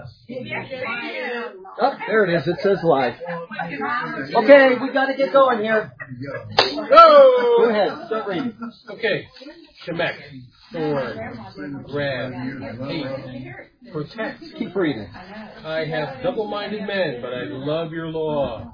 Oh, there it is. It says live. Okay, we got to get going here. Go ahead. Start reading. Okay. Shemek, thorn, grab, hate, protect. Keep reading. I have double-minded men, but I love your law.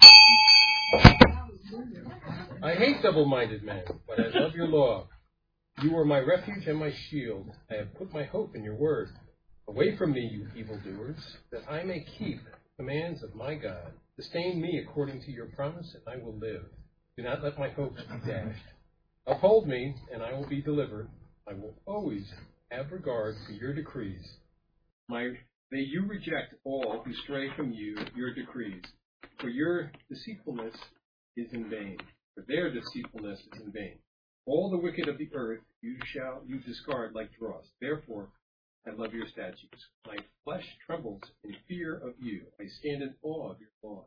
I hate double-minded men, but I love your law. You are my refuge and my shield. I have put my hope in your word. Away from me, you evildoers, that I may keep the commands of my God. Sustain me according to your promise, and I will live. Do not let my hopes be dashed. Uphold me, and I will be delivered. I will always have regard for your decrees. May you reject all who stray from you, your decrees. For your deceitfulness is in vain. For their deceitfulness is in vain. All the wicked of the earth you discard like dross. Therefore, I love your statutes. My flesh trembles in fear of you. I stand in awe of your law.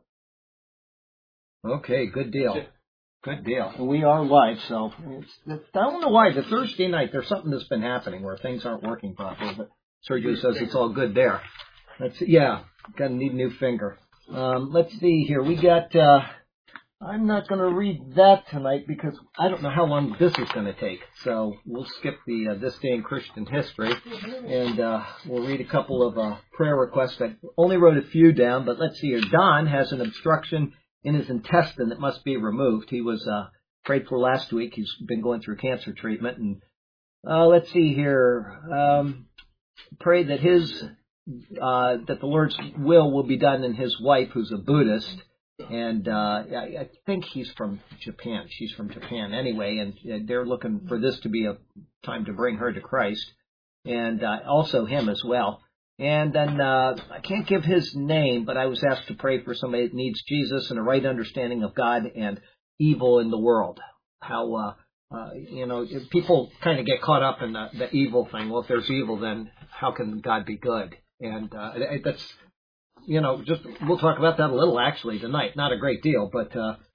Okay, good deal. Good deal. We are live, so I don't know why. The Thursday night, there's something that's been happening where things aren't working properly, but Sergio says it's all good there. Got to need a new finger. Let's see here. We got, I'm not going to read that tonight because I don't know how long this is going to take. So we'll skip the This Day in Christian History, and we'll read a couple of prayer requests. I only wrote a few down, but let's see here. Don has an obstruction in his intestine that must be removed. He was prayed for last week. He's been going through cancer treatment. And let's see here. Pray that that the Lord's will be done in his wife, who's a Buddhist. And I think he's from Japan. She's from Japan anyway, and they're looking for this to be a time to bring her to Christ, and also him as well. And then I can't give his name, but I was asked to pray for somebody that needs Jesus and a right understanding of God and evil in the world. How people kind of get caught up in the evil thing. Well, if there's evil, then how can God be good? And that's. We'll talk about that a little actually tonight. Not a great deal, but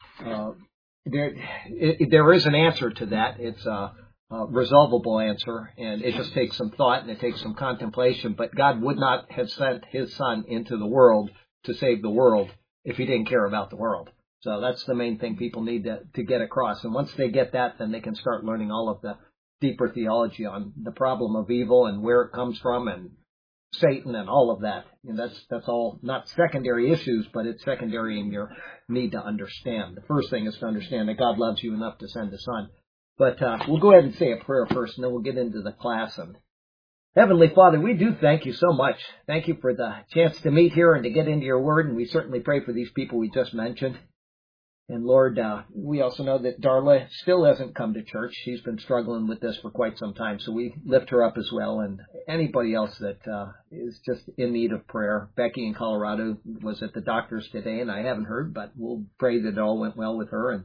there is an answer to that. It's a resolvable answer, and it just takes some thought and it takes some contemplation. But God would not have sent His Son into the world to save the world if He didn't care about the world. So that's the main thing people need to get across. And once they get that, then they can start learning all of the deeper theology on the problem of evil and where it comes from and Satan and all of that. And that's all not secondary issues, but it's secondary in your need to understand. The first thing is to understand that God loves you enough to send His Son. But we'll go ahead and say a prayer first, and then we'll get into the class. And Heavenly Father, we do thank you so much. Thank you for the chance to meet here and to get into your word, and we certainly pray for these people we just mentioned. And Lord, we also know that Darla still hasn't come to church. She's been struggling with this for quite some time, so we lift her up as well. And anybody else that is just in need of prayer. Becky in Colorado was at the doctor's today, and I haven't heard, but we'll pray that it all went well with her. And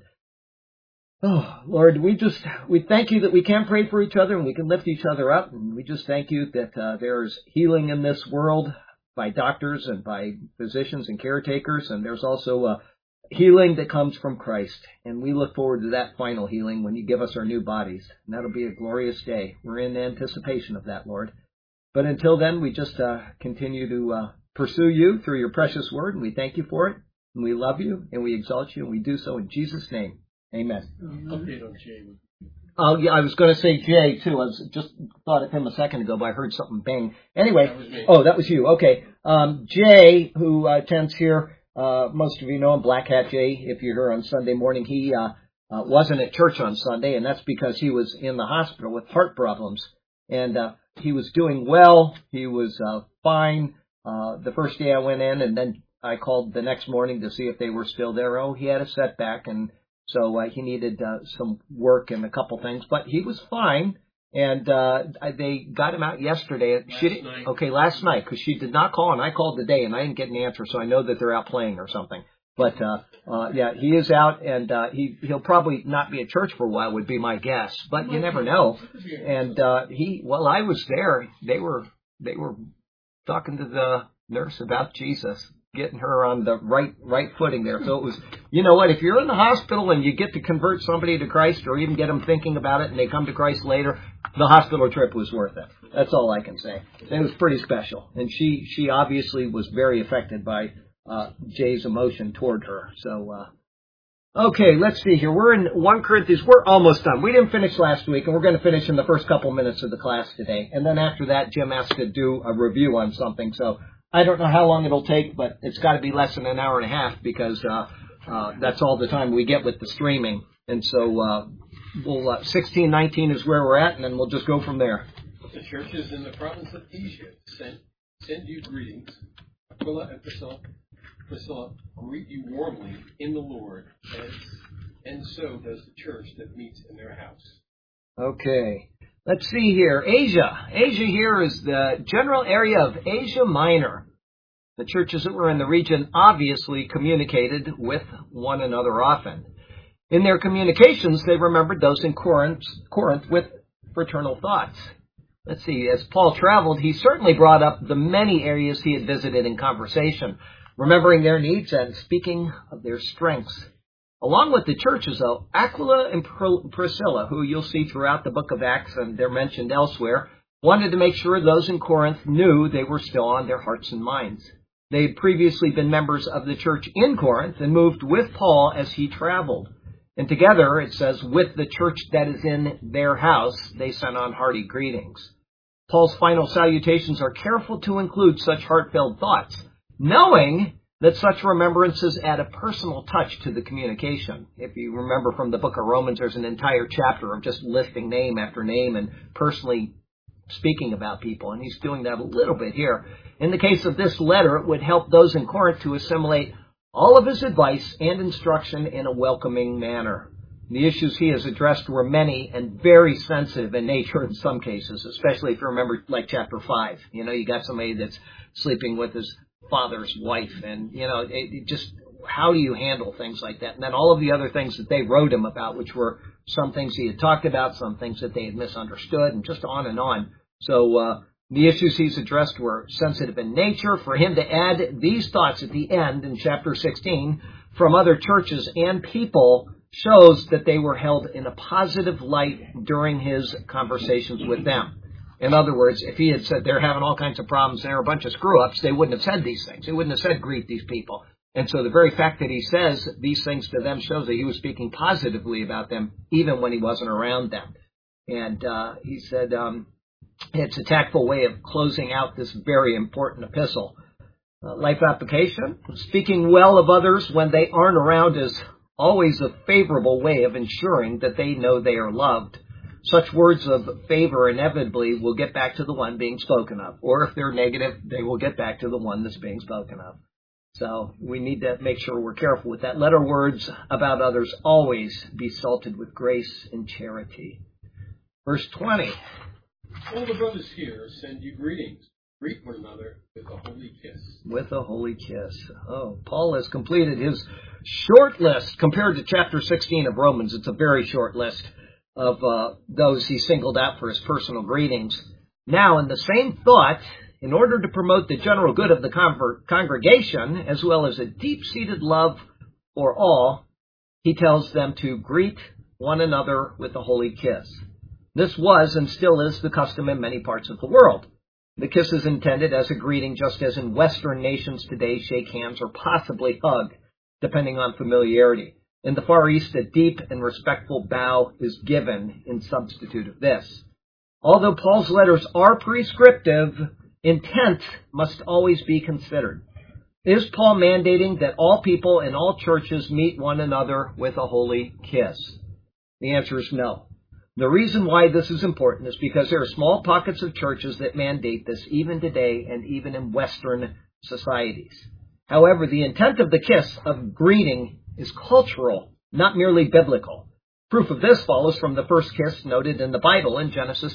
Lord, we thank you that we can pray for each other and we can lift each other up. And we just thank you that there's healing in this world by doctors and by physicians and caretakers, and there's also healing that comes from Christ, and we look forward to that final healing when you give us our new bodies, and that'll be a glorious day. We're in anticipation of that, Lord. But until then, we just continue to pursue you through your precious word, and we thank you for it, and we love you, and we exalt you, and we do so in Jesus' name. Amen. Update on Jay. Oh, yeah, I was going to say Jay, too. I just thought of him a second ago, but I heard something bang. Anyway, that was me. Oh, that was you. Okay. Jay, who attends here, most of you know him, Black Hat Jay. If you're here on Sunday morning, he wasn't at church on Sunday, and that's because he was in the hospital with heart problems. And he was doing well. He was fine the first day I went in, and then I called the next morning to see if they were still there. Oh, he had a setback, and so he needed some work and a couple things, but he was fine. And they got him out yesterday. Last night, because she did not call, and I called today, and I didn't get an answer, so I know that they're out playing or something. But he is out, and he'll probably not be at church for a while, would be my guess. But you never know. And while I was there, they were talking to the nurse about Jesus. getting her on the right footing there. So it was, you know what, if you're in the hospital and you get to convert somebody to Christ or even get them thinking about it and they come to Christ later, the hospital trip was worth it. That's all I can say. It was pretty special. And she obviously was very affected by Jay's emotion toward her. So, okay, let's see here. We're in 1 Corinthians. We're almost done. We didn't finish last week, and we're going to finish in the first couple minutes of the class today. And then after that, Jim has to do a review on something. So I don't know how long it'll take, but it's got to be less than an hour and a half because that's all the time we get with the streaming. And so we'll 16:19 is where we're at, and then we'll just go from there. The churches in the province of Asia send you greetings. Aquila and Priscilla greet you warmly in the Lord, and so does the church that meets in their house. Okay. Let's see here. Asia. Asia here is the general area of Asia Minor. The churches that were in the region obviously communicated with one another often. In their communications, they remembered those in Corinth with fraternal thoughts. Let's see. As Paul traveled, he certainly brought up the many areas he had visited in conversation, remembering their needs and speaking of their strengths. Along with the churches, though, Aquila and Priscilla, who you'll see throughout the book of Acts and they're mentioned elsewhere, wanted to make sure those in Corinth knew they were still on their hearts and minds. They had previously been members of the church in Corinth and moved with Paul as he traveled. And together, it says, with the church that is in their house, they sent on hearty greetings. Paul's final salutations are careful to include such heartfelt thoughts, knowing that such remembrances add a personal touch to the communication. If you remember from the book of Romans, there's an entire chapter of just listing name after name and personally speaking about people, and he's doing that a little bit here. In the case of this letter, it would help those in Corinth to assimilate all of his advice and instruction in a welcoming manner. The issues he has addressed were many and very sensitive in nature in some cases, especially if you remember like chapter 5. You know, you got somebody that's sleeping with his father's wife, and, you know, just how do you handle things like that? And then all of the other things that they wrote him about, which were some things he had talked about, some things that they had misunderstood, and just on and on. So the issues he's addressed were sensitive in nature. For him to add these thoughts at the end in chapter 16 from other churches and people shows that they were held in a positive light during his conversations with them. In other words, if he had said they're having all kinds of problems and they're a bunch of screw-ups, they wouldn't have said these things. He wouldn't have said greet these people. And so the very fact that he says these things to them shows that he was speaking positively about them even when he wasn't around them. And he said it's a tactful way of closing out this very important epistle. Life application. Speaking well of others when they aren't around is always a favorable way of ensuring that they know they are loved. Such words of favor inevitably will get back to the one being spoken of. Or if they're negative, they will get back to the one that's being spoken of. So we need to make sure we're careful with that. Let our words about others always be salted with grace and charity. Verse 20. All the brothers here send you greetings. Greet one another with a holy kiss. With a holy kiss. Oh, Paul has completed his short list compared to chapter 16 of Romans. It's a very short list of those he singled out for his personal greetings. Now, in the same thought, in order to promote the general good of the congregation, as well as a deep-seated love for all, he tells them to greet one another with a holy kiss. This was and still is the custom in many parts of the world. The kiss is intended as a greeting, just as in Western nations today shake hands or possibly hug, depending on familiarity. In the Far East, a deep and respectful bow is given in substitute of this. Although Paul's letters are prescriptive, intent must always be considered. Is Paul mandating that all people in all churches meet one another with a holy kiss? The answer is no. The reason why this is important is because there are small pockets of churches that mandate this even today and even in Western societies. However, the intent of the kiss of greeting is cultural, not merely biblical. Proof of this follows from the first kiss noted in the Bible in Genesis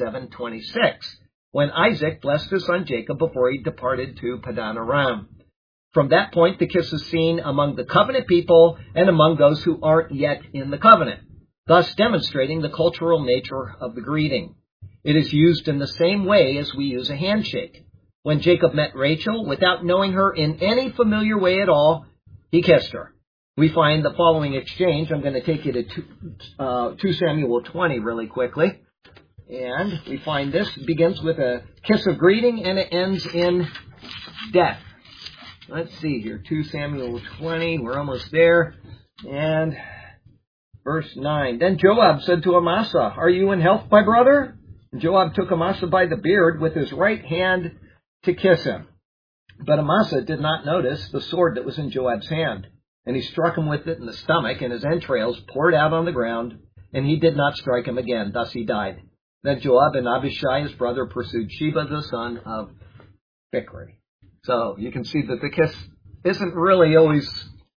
27:26, when Isaac blessed his son Jacob before he departed to Padan Aram. From that point, the kiss is seen among the covenant people and among those who aren't yet in the covenant, thus demonstrating the cultural nature of the greeting. It is used in the same way as we use a handshake. When Jacob met Rachel, without knowing her in any familiar way at all, he kissed her. We find the following exchange. I'm going to take you to 2 Samuel 20 really quickly. And we find this begins with a kiss of greeting and it ends in death. Let's see here. 2 Samuel 20. We're almost there. And verse 9. Then Joab said to Amasa, "Are you in health, my brother?" And Joab took Amasa by the beard with his right hand to kiss him. But Amasa did not notice the sword that was in Joab's hand. And he struck him with it in the stomach, and his entrails poured out on the ground, and he did not strike him again. Thus he died. Then Joab and Abishai, his brother, pursued Sheba, the son of Bichri. So you can see that the kiss isn't really always...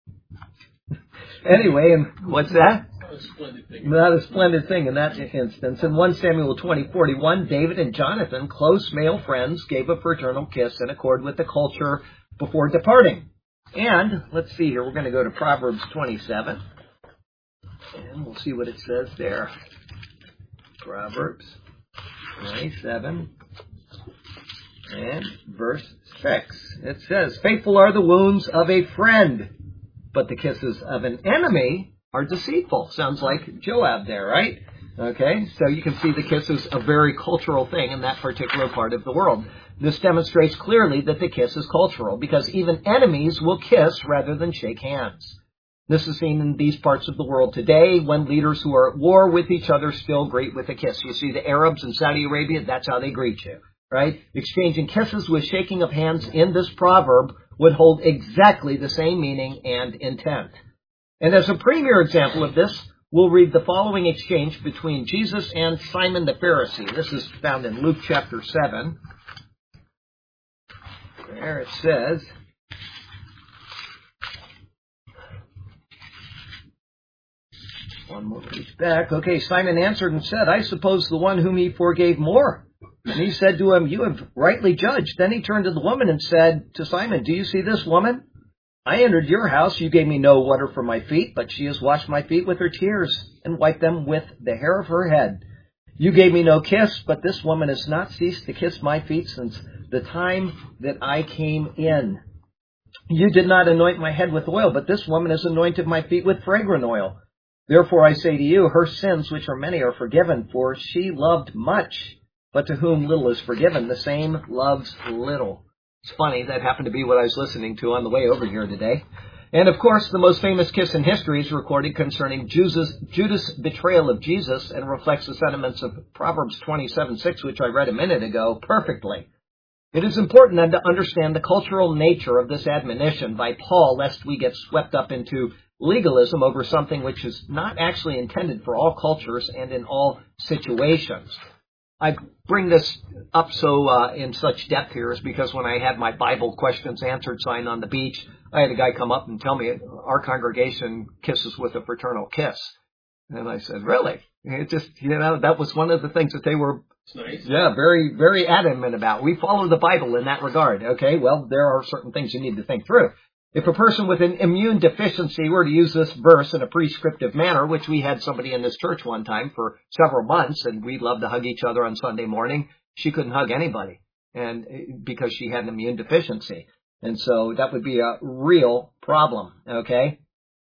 Anyway, and what's that? Not a splendid thing in that instance. In 1 Samuel 20:41, David and Jonathan, close male friends, gave a fraternal kiss in accord with the culture before departing. And, let's see here, we're going to go to Proverbs 27. And we'll see what it says there. Proverbs 27 and verse 6. It says, "Faithful are the wounds of a friend, but the kisses of an enemy are deceitful." Sounds like Joab there, right? Okay, so you can see the kiss is a very cultural thing in that particular part of the world. This demonstrates clearly that the kiss is cultural, because even enemies will kiss rather than shake hands. This is seen in these parts of the world today when leaders who are at war with each other still greet with a kiss. You see the Arabs in Saudi Arabia, that's how they greet you, right? Exchanging kisses with shaking of hands in this proverb would hold exactly the same meaning and intent. And as a premier example of this, we'll read the following exchange between Jesus and Simon the Pharisee. This is found in Luke chapter 7. There it says, one more page back. Okay, Simon answered and said, "I suppose the one whom he forgave more." And he said to him, "You have rightly judged." Then he turned to the woman and said to Simon, "Do you see this woman? I entered your house. You gave me no water for my feet, but she has washed my feet with her tears and wiped them with the hair of her head. You gave me no kiss, but this woman has not ceased to kiss my feet since the time that I came in. You did not anoint my head with oil, but this woman has anointed my feet with fragrant oil. Therefore I say to you, her sins, which are many, are forgiven, for she loved much. But to whom little is forgiven, the same loves little." It's funny, that happened to be what I was listening to on the way over here today. And of course, the most famous kiss in history is recorded concerning Judas' betrayal of Jesus, and reflects the sentiments of Proverbs 27:6, which I read a minute ago, perfectly. It is important then to understand the cultural nature of this admonition by Paul, lest we get swept up into legalism over something which is not actually intended for all cultures and in all situations. I bring this up in such depth here is because when I had my Bible questions answered sign on the beach, I had a guy come up and tell me our congregation kisses with a fraternal kiss. And I said, "Really?" It just, that was one of the things that they were, nice. very, very adamant about. We follow the Bible in that regard. Okay, well, there are certain things you need to think through. If a person with an immune deficiency were to use this verse in a prescriptive manner, which we had somebody in this church one time for several months, and we loved to hug each other on Sunday morning, she couldn't hug anybody, and because she had an immune deficiency. And so that would be a real problem, okay?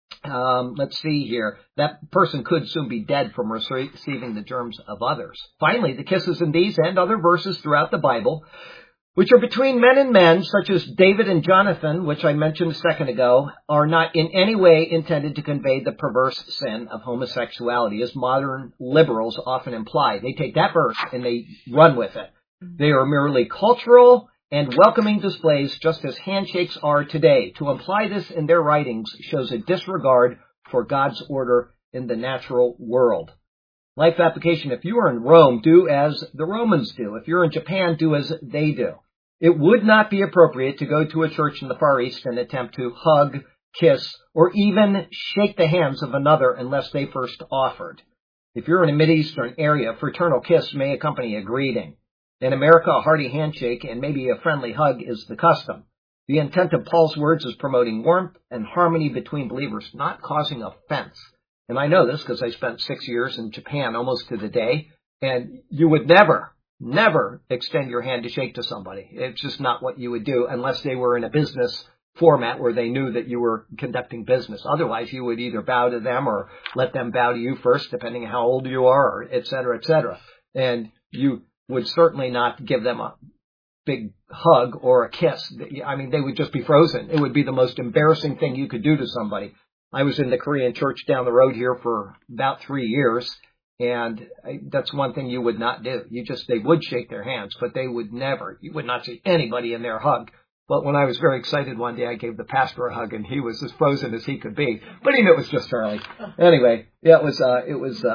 Let's see here. That person could soon be dead from receiving the germs of others. Finally, the kisses in these and other verses throughout the Bible, which are between men and men, such as David and Jonathan, which I mentioned a second ago, are not in any way intended to convey the perverse sin of homosexuality, as modern liberals often imply. They take that verse and they run with it. They are merely cultural and welcoming displays, just as handshakes are today. To imply this in their writings shows a disregard for God's order in the natural world. Life application: if you are in Rome, do as the Romans do. If you're in Japan, do as they do. It would not be appropriate to go to a church in the Far East and attempt to hug, kiss, or even shake the hands of another unless they first offered. If you're in a Mideastern area, a fraternal kiss may accompany a greeting. In America, a hearty handshake and maybe a friendly hug is the custom. The intent of Paul's words is promoting warmth and harmony between believers, not causing offense. And I know this because I spent 6 years in Japan almost to the day, and you would never never extend your hand to shake to somebody. It's just not what you would do unless they were in a business format where they knew that you were conducting business. Otherwise, you would either bow to them or let them bow to you first, depending on how old you are, or et cetera, et cetera. And you would certainly not give them a big hug or a kiss. I mean, they would just be frozen. It would be the most embarrassing thing you could do to somebody. I was in the Korean church down the road here for about 3 years, and that's one thing you would not do. They would shake their hands, but you would not see anybody in there hug. But when I was very excited one day, I gave the pastor a hug, and he was as frozen as he could be. But he knew it was just Charlie. Anyway, yeah, it was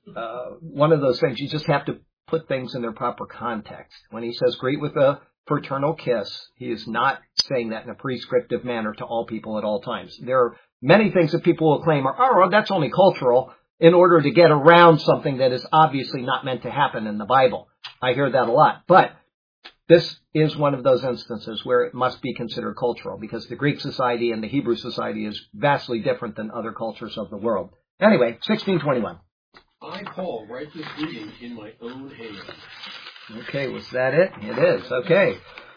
one of those things. You just have to put things in their proper context. When he says greet with a fraternal kiss, he is not saying that in a prescriptive manner to all people at all times. There are many things that people will claim are, that's only cultural, in order to get around something that is obviously not meant to happen in the Bible. I hear that a lot. But this is one of those instances where it must be considered cultural, because the Greek society and the Hebrew society is vastly different than other cultures of the world. Anyway, 1621. I, Paul, write this greeting in my own hand. Okay, was that it? It is. Okay.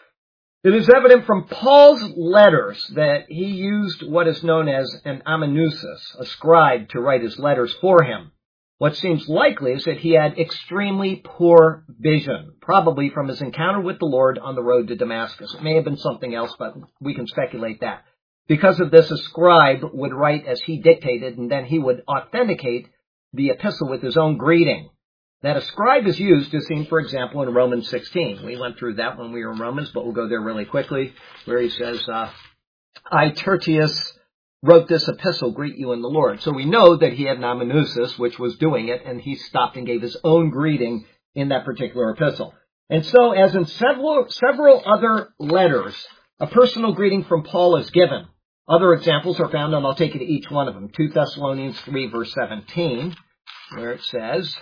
It is evident from Paul's letters that he used what is known as an amanuensis, a scribe, to write his letters for him. What seems likely is that he had extremely poor vision, probably from his encounter with the Lord on the road to Damascus. It may have been something else, but we can speculate that. Because of this, a scribe would write as he dictated, and then he would authenticate the epistle with his own greeting. That a scribe is used is seen, for example, in Romans 16. We went through that when we were in Romans, but we'll go there really quickly, where he says, I, Tertius, wrote this epistle, greet you in the Lord. So we know that he had an amanuensis, which was doing it, and he stopped and gave his own greeting in that particular epistle. And so, as in several other letters, a personal greeting from Paul is given. Other examples are found, and I'll take you to each one of them. 2 Thessalonians 3, verse 17, where it says,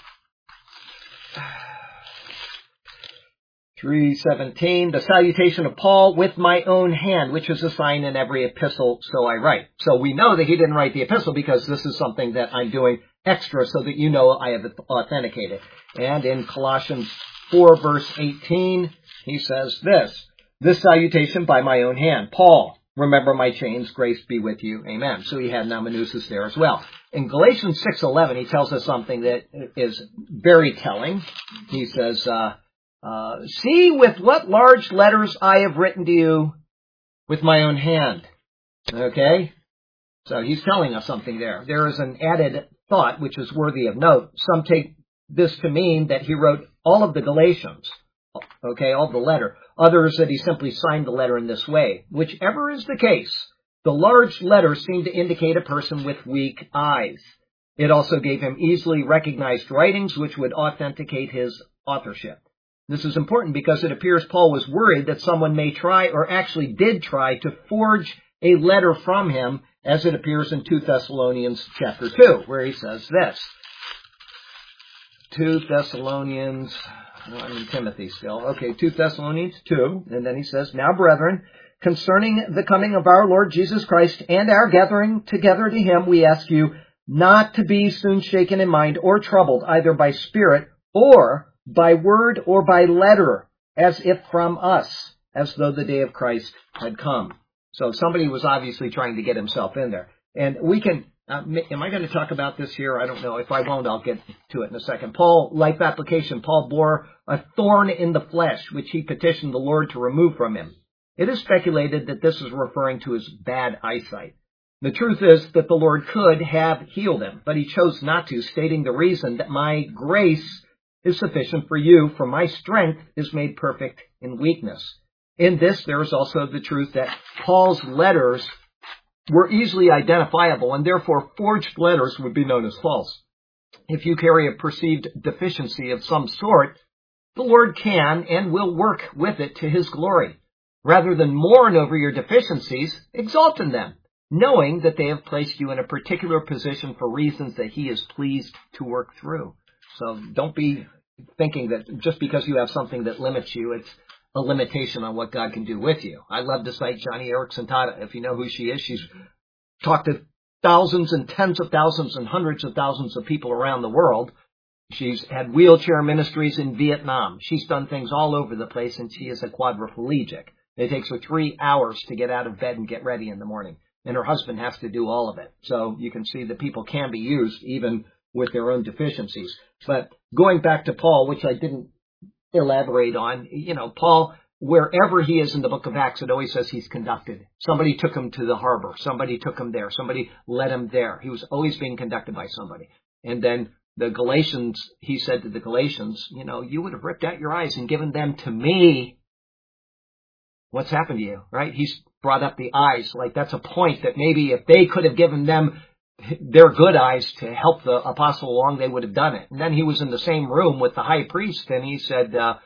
3:17, the salutation of Paul with my own hand, which is a sign in every epistle, so I write. So we know that he didn't write the epistle because this is something that I'm doing extra so that you know I have authenticated. And in Colossians 4, verse 18, he says this salutation by my own hand. Paul, remember my chains, grace be with you. Amen. So he had an amanuensis there as well. In Galatians 6:11, he tells us something that is very telling. He says, see with what large letters I have written to you with my own hand. Okay? So he's telling us something there. There is an added thought which is worthy of note. Some take this to mean that he wrote all of the Galatians. Okay, all the letter. Others that he simply signed the letter in this way. Whichever is the case, the large letters seem to indicate a person with weak eyes. It also gave him easily recognized writings which would authenticate his authorship. This is important because it appears Paul was worried that someone may try or actually did try to forge a letter from him, as it appears in 2 Thessalonians chapter 2, where he says this. 2 Thessalonians, I'm in Timothy still. Okay, 2 Thessalonians 2, and then he says, now, brethren, concerning the coming of our Lord Jesus Christ and our gathering together to him, we ask you not to be soon shaken in mind or troubled, either by spirit or by word or by letter, as if from us, as though the day of Christ had come. So somebody was obviously trying to get himself in there. And we can, am I going to talk about this here? I don't know. If I won't, I'll get to it in a second. Paul, life application, Paul bore a thorn in the flesh, which he petitioned the Lord to remove from him. It is speculated that this is referring to his bad eyesight. The truth is that the Lord could have healed him, but he chose not to, stating the reason that my grace is sufficient for you, for my strength is made perfect in weakness. In this, there is also the truth that Paul's letters were easily identifiable, and therefore forged letters would be known as false. If you carry a perceived deficiency of some sort, the Lord can and will work with it to his glory. Rather than mourn over your deficiencies, exult in them, knowing that they have placed you in a particular position for reasons that he is pleased to work through. So don't be thinking that just because you have something that limits you, it's a limitation on what God can do with you. I love to cite Johnny Erickson Tada. If you know who she is, she's talked to thousands and tens of thousands and hundreds of thousands of people around the world. She's had wheelchair ministries in Vietnam. She's done things all over the place, and she is a quadriplegic. It takes her 3 hours to get out of bed and get ready in the morning. And her husband has to do all of it. So you can see that people can be used even with their own deficiencies. But going back to Paul, which I didn't elaborate on, Paul, wherever he is in the book of Acts, it always says he's conducted. Somebody took him to the harbor. Somebody took him there. Somebody led him there. He was always being conducted by somebody. And then the Galatians, he said to the Galatians, you would have ripped out your eyes and given them to me. What's happened to you, right? He's brought up the eyes. Like, that's a point that maybe if they could have given them their good eyes to help the apostle along, they would have done it. And then he was in the same room with the high priest, and he said, the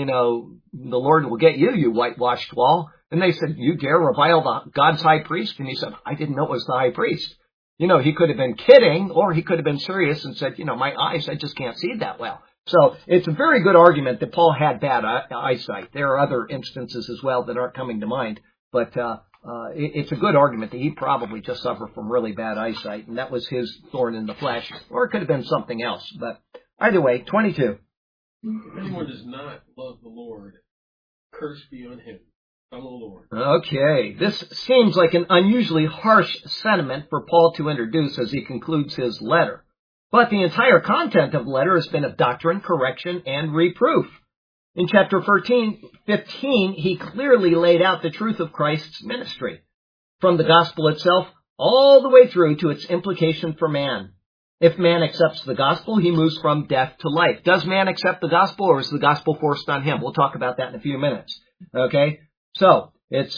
Lord will get you, you whitewashed wall. And they said, you dare revile God's high priest? And he said, I didn't know it was the high priest. He could have been kidding, or he could have been serious and said, my eyes, I just can't see that well. So it's a very good argument that Paul had bad eyesight. There are other instances as well that aren't coming to mind, but it's a good argument that he probably just suffered from really bad eyesight, and that was his thorn in the flesh, or it could have been something else. But either way, 22. If anyone does not love the Lord, curse be on him. From the Lord. Okay, this seems like an unusually harsh sentiment for Paul to introduce as he concludes his letter. But the entire content of the letter has been of doctrine, correction, and reproof. In chapter 15, he clearly laid out the truth of Christ's ministry, from the gospel itself all the way through to its implication for man. If man accepts the gospel, he moves from death to life. Does man accept the gospel, or is the gospel forced on him? We'll talk about that in a few minutes. Okay? So, it's,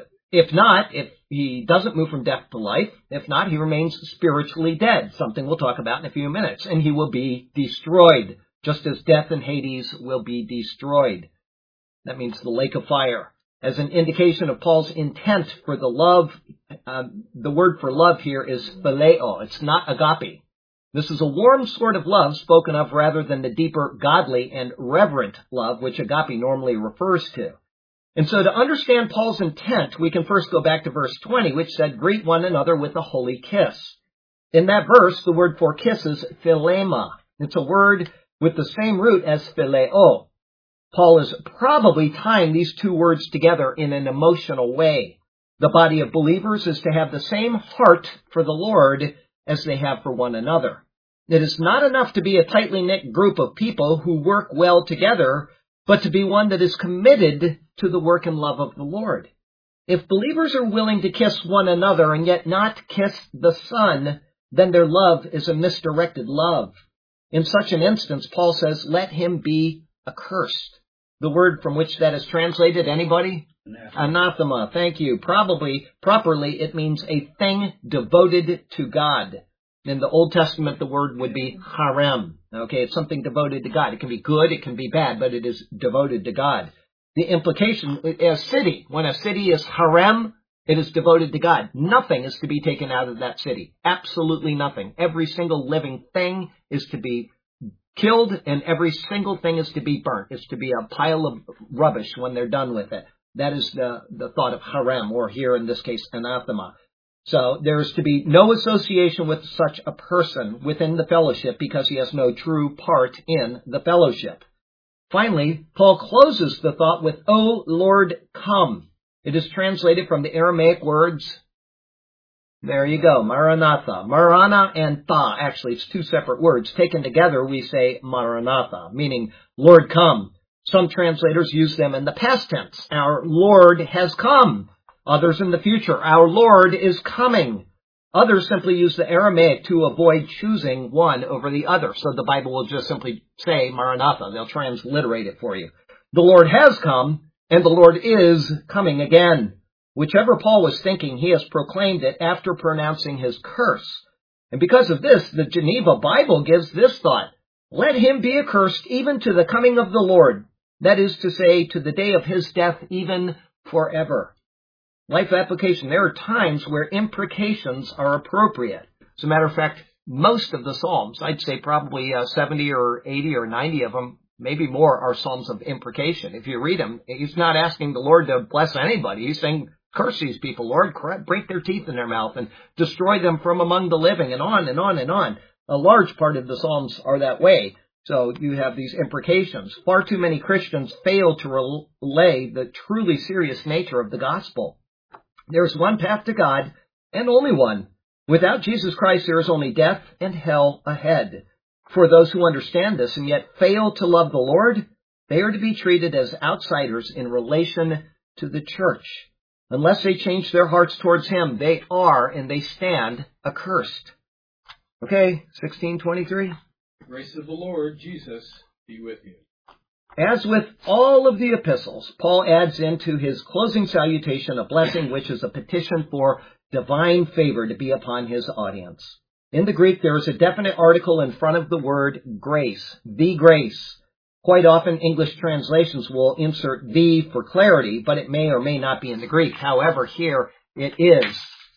if he doesn't move from death to life, if not, he remains spiritually dead, something we'll talk about in a few minutes, and he will be destroyed, just as death and Hades will be destroyed. That means the lake of fire. As an indication of Paul's intent for the love, the word for love here is phileo. It's not agape. This is a warm sort of love spoken of rather than the deeper godly and reverent love which agape normally refers to. And so to understand Paul's intent, we can first go back to verse 20, which said, greet one another with a holy kiss. In that verse, the word for kiss is philema. It's a word with the same root as phileo. Paul is probably tying these two words together in an emotional way. The body of believers is to have the same heart for the Lord as they have for one another. It is not enough to be a tightly knit group of people who work well together, but to be one that is committed to the work and love of the Lord. If believers are willing to kiss one another and yet not kiss the Son, then their love is a misdirected love. In such an instance, Paul says, let him be accursed. The word from which that is translated, anybody? Anathema. Thank you. Properly, it means a thing devoted to God. In the Old Testament, the word would be harem. Okay, it's something devoted to God. It can be good, it can be bad, but it is devoted to God. The implication, a city, when a city is harem, it is devoted to God. Nothing is to be taken out of that city. Absolutely nothing. Every single living thing is to be killed, and every single thing is to be burnt. It's to be a pile of rubbish when they're done with it. That is the thought of harem, or here in this case, anathema. So there is to be no association with such a person within the fellowship because he has no true part in the fellowship. Finally, Paul closes the thought with, O Lord, come. It is translated from the Aramaic words, there you go, Maranatha. Marana and tha, actually it's two separate words. Taken together we say Maranatha, meaning Lord, come. Some translators use them in the past tense. Our Lord has come. Others in the future, our Lord is coming. Others simply use the Aramaic to avoid choosing one over the other. So the Bible will just simply say Maranatha. They'll transliterate it for you. The Lord has come, and the Lord is coming again. Whichever Paul was thinking, he has proclaimed it after pronouncing his curse. And because of this, the Geneva Bible gives this thought, let him be accursed even to the coming of the Lord. That is to say, to the day of his death, even forever. Life application, there are times where imprecations are appropriate. As a matter of fact, most of the Psalms, I'd say probably 70 or 80 or 90 of them, maybe more, are Psalms of imprecation. If you read them, he's not asking the Lord to bless anybody. He's saying, curse these people, Lord, break their teeth in their mouth and destroy them from among the living, and on and on and on. A large part of the Psalms are that way. So you have these imprecations. Far too many Christians fail to relay the truly serious nature of the gospel. There's one path to God, and only one. Without Jesus Christ, there is only death and hell ahead. For those who understand this and yet fail to love the Lord, they are to be treated as outsiders in relation to the church. Unless they change their hearts towards Him, they are and they stand accursed. Okay, 16:23. The grace of the Lord Jesus be with you. As with all of the epistles, Paul adds into his closing salutation a blessing which is a petition for divine favor to be upon his audience. In the Greek, there is a definite article in front of the word grace, the grace. Quite often, English translations will insert the for clarity, but it may or may not be in the Greek. However, here it is.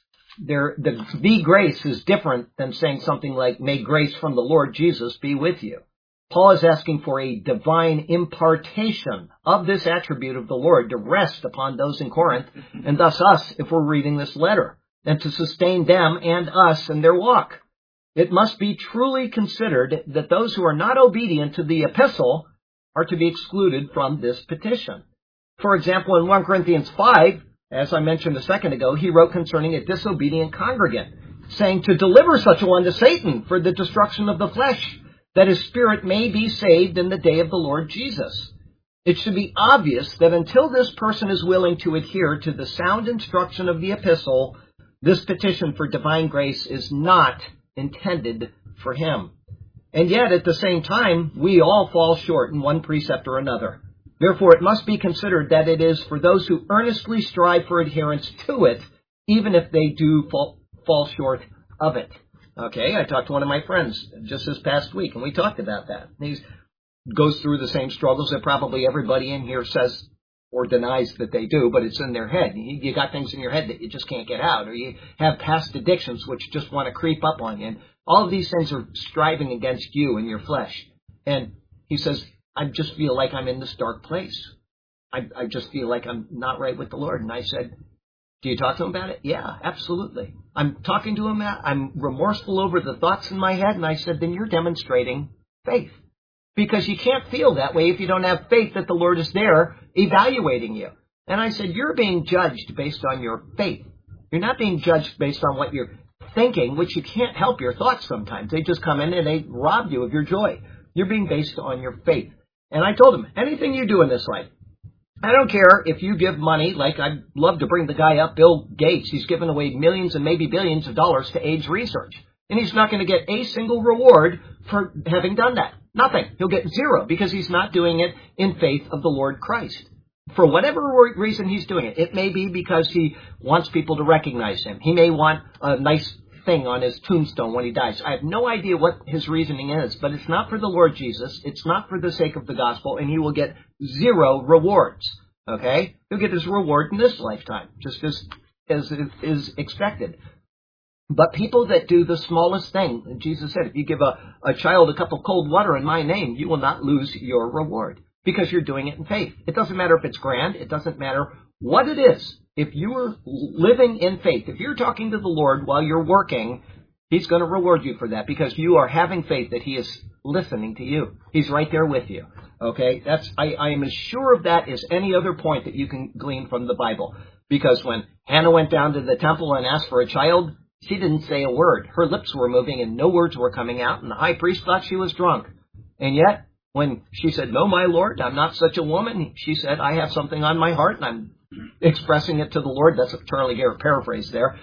The grace is different than saying something like, may grace from the Lord Jesus be with you. Paul is asking for a divine impartation of this attribute of the Lord to rest upon those in Corinth, and thus us if we're reading this letter, and to sustain them and us in their walk. It must be truly considered that those who are not obedient to the epistle are to be excluded from this petition. For example, in 1 Corinthians 5, as I mentioned a second ago, he wrote concerning a disobedient congregant, saying to deliver such a one to Satan for the destruction of the flesh, that his spirit may be saved in the day of the Lord Jesus. It should be obvious that until this person is willing to adhere to the sound instruction of the epistle, this petition for divine grace is not intended for him. And yet, at the same time, we all fall short in one precept or another. Therefore, it must be considered that it is for those who earnestly strive for adherence to it, even if they do fall short of it. Okay, I talked to one of my friends just this past week, and we talked about that. He goes through the same struggles that probably everybody in here says or denies that they do, but it's in their head. You got things in your head that you just can't get out, or you have past addictions which just want to creep up on you. And all of these things are striving against you and your flesh. And he says, I just feel like I'm in this dark place. I just feel like I'm not right with the Lord. And I said, do you talk to him about it? Yeah, absolutely. I'm talking to him. I'm remorseful over the thoughts in my head. And I said, then you're demonstrating faith. Because you can't feel that way if you don't have faith that the Lord is there evaluating you. And I said, you're being judged based on your faith. You're not being judged based on what you're thinking, which you can't help your thoughts sometimes. They just come in and they rob you of your joy. You're being based on your faith. And I told him, anything you do in this life, I don't care if you give money, like I'd love to bring the guy up, Bill Gates. He's given away millions and maybe billions of dollars to AIDS research. And he's not going to get a single reward for having done that. Nothing. He'll get zero because he's not doing it in faith of the Lord Christ. For whatever reason he's doing it. It may be because he wants people to recognize him. He may want a nice thing on his tombstone when he dies. I have no idea what his reasoning is, but it's not for the Lord Jesus. It's not for the sake of the gospel, and he will get zero rewards. Okay? He'll get his reward in this lifetime, just as is expected. But people that do the smallest thing, Jesus said, if you give a child a cup of cold water in my name, you will not lose your reward because you're doing it in faith. It doesn't matter if it's grand. It doesn't matter what it is. If you are living in faith, if you're talking to the Lord while you're working, he's going to reward you for that because you are having faith that he is listening to you. He's right there with you. Okay? I am as sure of that as any other point that you can glean from the Bible. Because when Hannah went down to the temple and asked for a child, she didn't say a word. Her lips were moving and no words were coming out, and the high priest thought she was drunk. And yet, when she said, no, my Lord, I'm not such a woman, she said, I have something on my heart, and I'm expressing it to the Lord. That's a Charlie Garrett paraphrase there.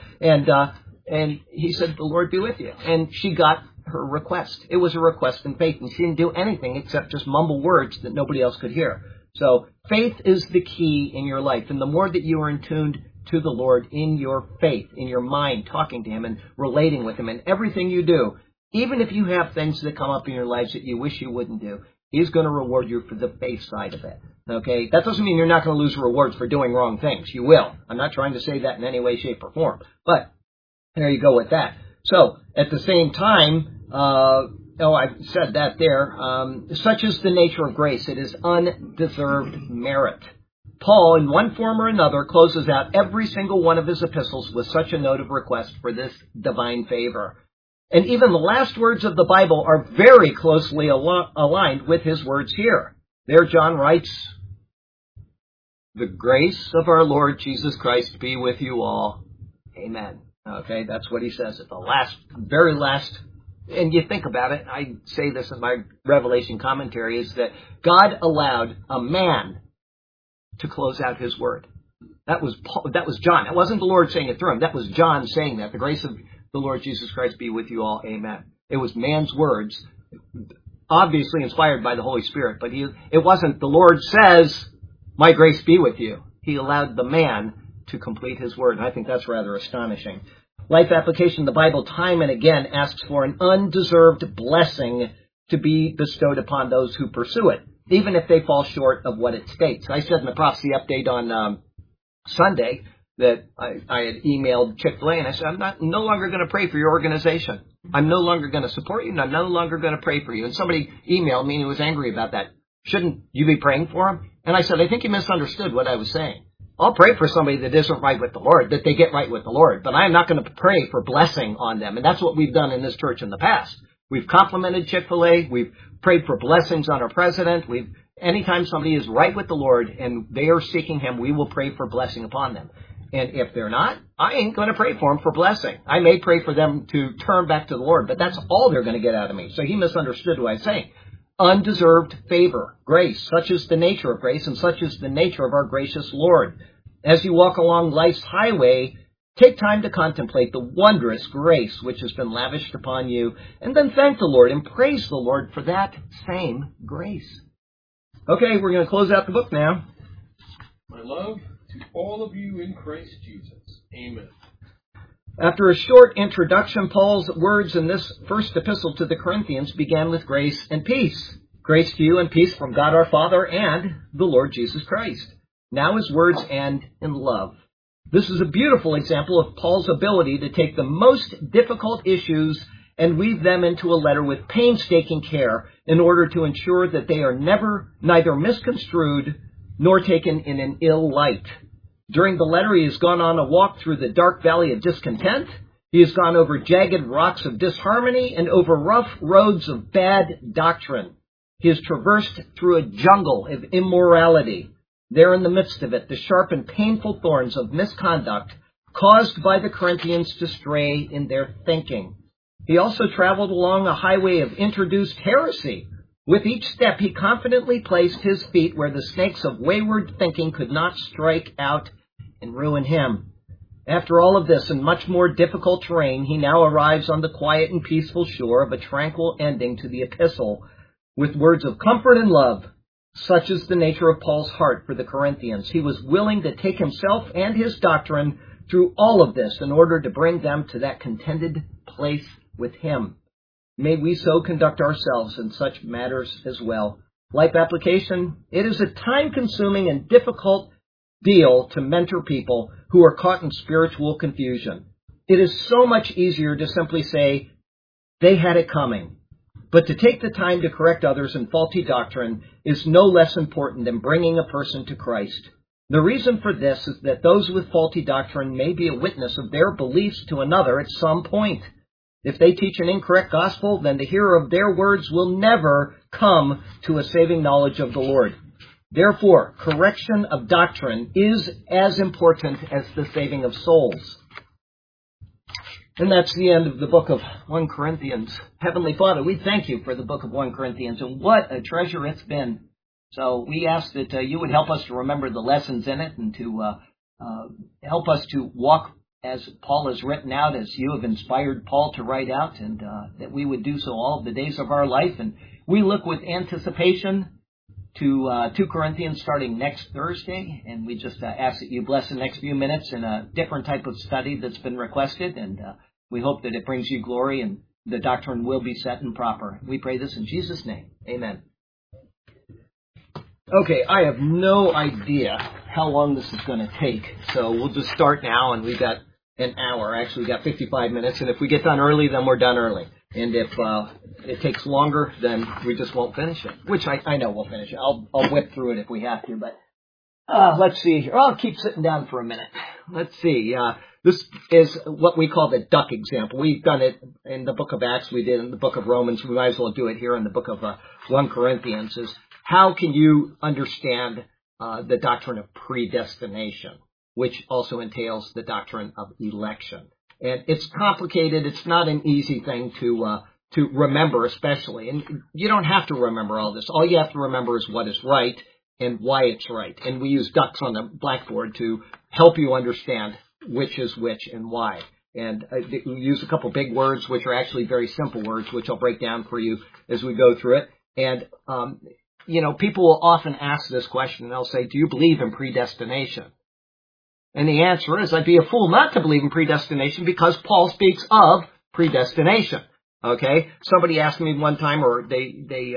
And he said, the Lord be with you. And she got her request. It was a request in faith, and she didn't do anything except just mumble words that nobody else could hear. So faith is the key in your life, and the more that you are in tuned to the Lord in your faith, in your mind, talking to him and relating with him and everything you do, even if you have things that come up in your lives that you wish you wouldn't do, he's going to reward you for the faith side of it. Okay? That doesn't mean you're not going to lose rewards for doing wrong things. You will. I'm not trying to say that in any way, shape, or form. But there you go with that. So, at the same time, I said that there, such is the nature of grace. It is undeserved merit. Paul, in one form or another, closes out every single one of his epistles with such a note of request for this divine favor. And even the last words of the Bible are very closely aligned with his words here. There John writes, "The grace of our Lord Jesus Christ be with you all. Amen." Okay, that's what he says at the very last. And you think about it, I say this in my Revelation commentary, is that God allowed a man to close out his word. That was John. It wasn't the Lord saying it through him. That was John saying that. The grace of the Lord Jesus Christ be with you all. Amen. It was man's words, obviously inspired by the Holy Spirit, but it wasn't the Lord says, "My grace be with you." He allowed the man to complete his word. And I think that's rather astonishing. Life application, the Bible time and again asks for an undeserved blessing to be bestowed upon those who pursue it, even if they fall short of what it states. I said in the prophecy update on Sunday that I had emailed Chick-fil-A and I said, I'm no longer going to pray for your organization. I'm no longer going to support you, and I'm no longer going to pray for you. And somebody emailed me and he was angry about that. Shouldn't you be praying for him? And I said, I think you misunderstood what I was saying. I'll pray for somebody that isn't right with the Lord, that they get right with the Lord, but I'm not going to pray for blessing on them. And that's what we've done in this church in the past. We've complimented Chick-fil-A. We've prayed for blessings on our president. Anytime somebody is right with the Lord and they are seeking him, we will pray for blessing upon them. And if they're not, I ain't going to pray for them for blessing. I may pray for them to turn back to the Lord, but that's all they're going to get out of me. So he misunderstood what I was saying. Undeserved favor, grace, such is the nature of grace, and such is the nature of our gracious Lord. As you walk along life's highway, take time to contemplate the wondrous grace which has been lavished upon you, and then thank the Lord and praise the Lord for that same grace. Okay, we're going to close out the book now. My love to all of you in Christ Jesus. Amen. After a short introduction, Paul's words in this first epistle to the Corinthians began with grace and peace. Grace to you and peace from God our Father and the Lord Jesus Christ. Now his words end in love. This is a beautiful example of Paul's ability to take the most difficult issues and weave them into a letter with painstaking care in order to ensure that they are neither misconstrued nor taken in an ill light. During the letter, he has gone on a walk through the dark valley of discontent. He has gone over jagged rocks of disharmony and over rough roads of bad doctrine. He has traversed through a jungle of immorality. There in the midst of it, the sharp and painful thorns of misconduct caused by the Corinthians to stray in their thinking. He also traveled along a highway of introduced heresy. With each step, he confidently placed his feet where the snakes of wayward thinking could not strike out and ruin him. After all of this and much more difficult terrain, he now arrives on the quiet and peaceful shore of a tranquil ending to the epistle with words of comfort and love. Such is the nature of Paul's heart for the Corinthians. He was willing to take himself and his doctrine through all of this in order to bring them to that contented place with him. May we so conduct ourselves in such matters as well. Life application, it is a time-consuming and difficult deal to mentor people who are caught in spiritual confusion. It is so much easier to simply say, they had it coming. But to take the time to correct others in faulty doctrine is no less important than bringing a person to Christ. The reason for this is that those with faulty doctrine may be a witness of their beliefs to another at some point. If they teach an incorrect gospel, then the hearer of their words will never come to a saving knowledge of the Lord. Therefore, correction of doctrine is as important as the saving of souls. And that's the end of the book of 1 Corinthians. Heavenly Father, we thank you for the book of 1 Corinthians, and what a treasure it's been. So we ask that you would help us to remember the lessons in it and to help us to walk as Paul has written out, as you have inspired Paul to write out, and that we would do so all of the days of our life. And we look with anticipation to 2 Corinthians starting next Thursday, and we just ask that you bless the next few minutes in a different type of study that's been requested, and we hope that it brings you glory and the doctrine will be set and proper. We pray this in Jesus' name. Amen. Okay, I have no idea how long this is going to take, so we'll just start now, and we've got an hour. Actually, we've got 55 minutes, and if we get done early, then we're done early. And if it takes longer, then we just won't finish it, which I know we'll finish it. I'll whip through it if we have to, but let's see here. I'll keep sitting down for a minute. Let's see. This is what we call the duck example. We've done it in the book of Acts. We did it in the book of Romans. We might as well do it here in the book of 1 Corinthians. Is how can you understand the doctrine of predestination, which also entails the doctrine of election? And it's complicated. It's not an easy thing to remember, especially. And you don't have to remember all this. All you have to remember is what is right and why it's right. And we use ducks on the blackboard to help you understand which is which and why. And we use a couple big words, which are actually very simple words, which I'll break down for you as we go through it. And, people will often ask this question, and they'll say, do you believe in predestination? And the answer is, I'd be a fool not to believe in predestination because Paul speaks of predestination. Okay? Somebody asked me one time, or they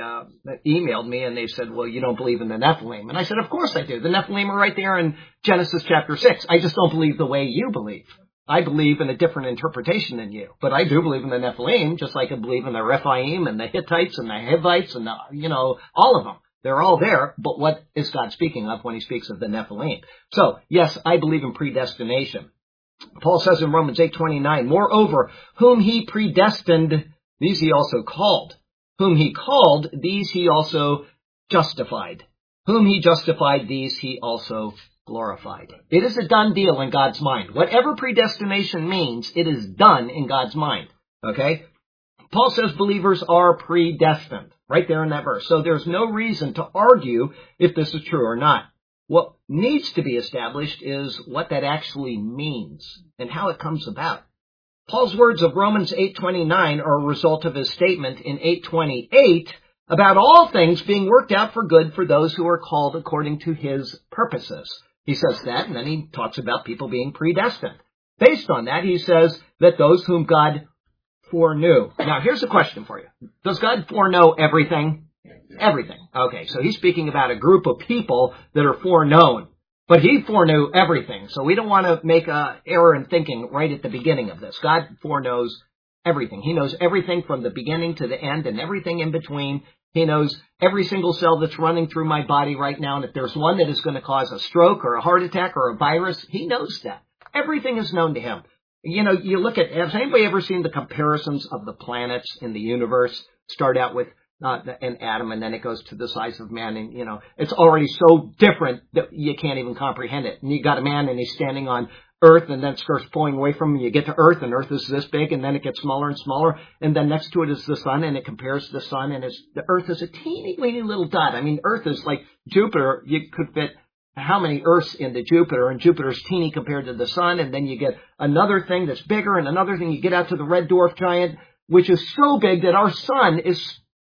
emailed me, and they said, well, you don't believe in the Nephilim. And I said, of course I do. The Nephilim are right there in Genesis chapter 6. I just don't believe the way you believe. I believe in a different interpretation than you. But I do believe in the Nephilim, just like I believe in the Rephaim and the Hittites and the Hivites and all of them. They're all there, but what is God speaking of when he speaks of the Nephilim? So, yes, I believe in predestination. Paul says in Romans 8:29, moreover, whom he predestined, these he also called. Whom he called, these he also justified. Whom he justified, these he also glorified. It is a done deal in God's mind. Whatever predestination means, it is done in God's mind. Okay? Paul says believers are predestined. Right there in that verse. So there's no reason to argue if this is true or not. What needs to be established is what that actually means and how it comes about. Paul's words of Romans 8:29 are a result of his statement in 8:28 about all things being worked out for good for those who are called according to his purposes. He says that, and then he talks about people being predestined. Based on that, he says that those whom God foreknew. Now, here's a question for you. Does God foreknow everything? Everything. Okay, so he's speaking about a group of people that are foreknown. But he foreknew everything. So we don't want to make an error in thinking right at the beginning of this. God foreknows everything. He knows everything from the beginning to the end and everything in between. He knows every single cell that's running through my body right now. And if there's one that is going to cause a stroke or a heart attack or a virus, he knows that. Everything is known to him. You look at, has anybody ever seen the comparisons of the planets in the universe? Start out with an atom, and then it goes to the size of man, and, it's already so different that you can't even comprehend it. And you got a man, and he's standing on Earth, and then it starts pulling away from him. You get to Earth, and Earth is this big, and then it gets smaller and smaller, and then next to it is the sun, and it compares to the sun, and the Earth is a teeny, weeny little dot. I mean, Earth is like Jupiter. You could fit how many Earths into Jupiter, and Jupiter's teeny compared to the sun, and then you get another thing that's bigger, and another thing you get out to the red dwarf giant, which is so big that our sun is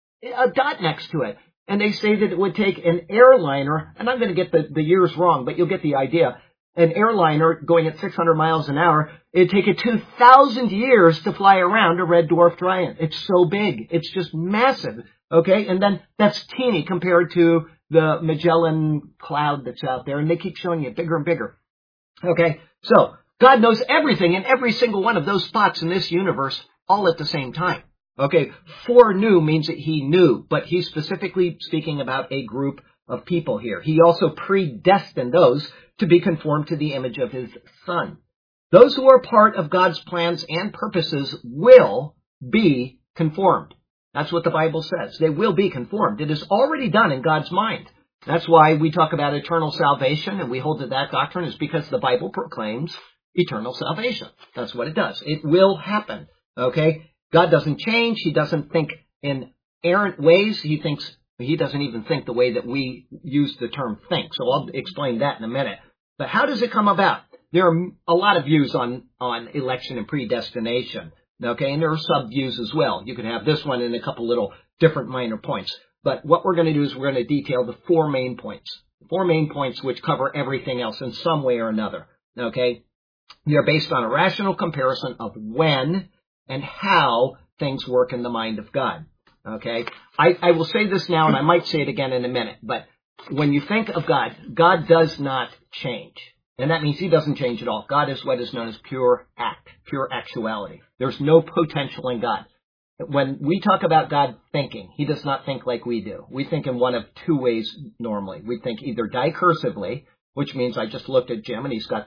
a dot next to it. And they say that it would take an airliner, and I'm going to get the years wrong, but you'll get the idea. An airliner going at 600 miles an hour, it'd take it 2,000 years to fly around a red dwarf giant. It's so big. It's just massive. Okay? And then that's teeny compared to the Magellan cloud that's out there, and they keep showing it bigger and bigger. Okay? So, God knows everything in every single one of those spots in this universe all at the same time. Okay? Foreknew means that he knew, but he's specifically speaking about a group of people here. He also predestined those to be conformed to the image of his Son. Those who are part of God's plans and purposes will be conformed. That's what the Bible says. They will be conformed. It is already done in God's mind. That's why we talk about eternal salvation, and we hold to that doctrine, is because the Bible proclaims eternal salvation. That's what it does. It will happen. Okay? God doesn't change. He doesn't think in errant ways. He doesn't even think the way that we use the term think. So I'll explain that in a minute. But how does it come about? There are a lot of views on election and predestination. Okay, and there are sub-views as well. You can have this one and a couple little different minor points. But what we're going to do is we're going to detail the four main points. Four main points which cover everything else in some way or another. Okay? They're based on a rational comparison of when and how things work in the mind of God. Okay? I will say this now, and I might say it again in a minute, but when you think of God, God does not change. And that means he doesn't change at all. God is what is known as pure act, pure actuality. There's no potential in God. When we talk about God thinking, he does not think like we do. We think in one of two ways normally. We think either dicursively, which means I just looked at Jim and he's got this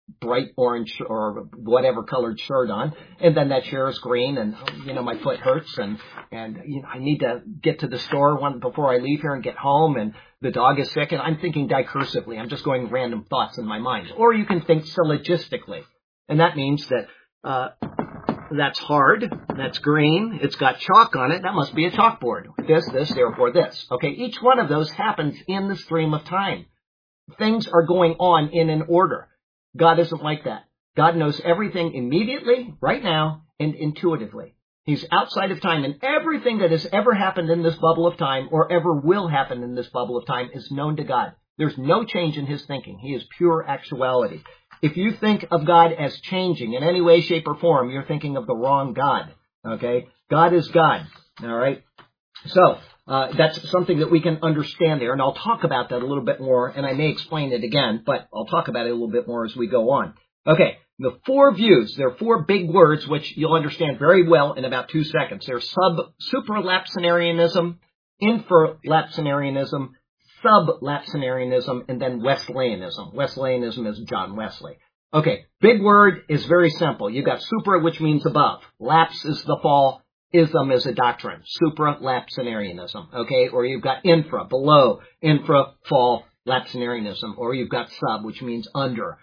bright orange or whatever colored shirt on, and then that chair is green, and my foot hurts, and I need to get to the store before I leave here and get home, and the dog is sick, and I'm thinking dicursively. I'm just going random thoughts in my mind. Or you can think syllogistically, and that means that that's hard, that's green, it's got chalk on it, that must be a chalkboard. This, therefore this. Okay, each one of those happens in the stream of time. Things are going on in an order. God isn't like that. God knows everything immediately, right now, and intuitively. He's outside of time, and everything that has ever happened in this bubble of time, or ever will happen in this bubble of time, is known to God. There's no change in his thinking. He is pure actuality. If you think of God as changing in any way, shape, or form, you're thinking of the wrong God. Okay? God is God. All right? So, that's something that we can understand there, and I'll talk about that a little bit more, and I may explain it again, but I'll talk about it a little bit more as we go on. Okay, the four views, there are four big words which you'll understand very well in about 2 seconds. They're supralapsarianism, infralapsarianism, sublapsarianism, and then Wesleyanism. Wesleyanism is John Wesley. Okay, big word is very simple. You've got supra, which means above. Lapse is the fall. Ism is a doctrine. Supralapsarianism. Okay, or you've got infra, below. Infra, fall, lapsarianism. Or you've got sub, which means under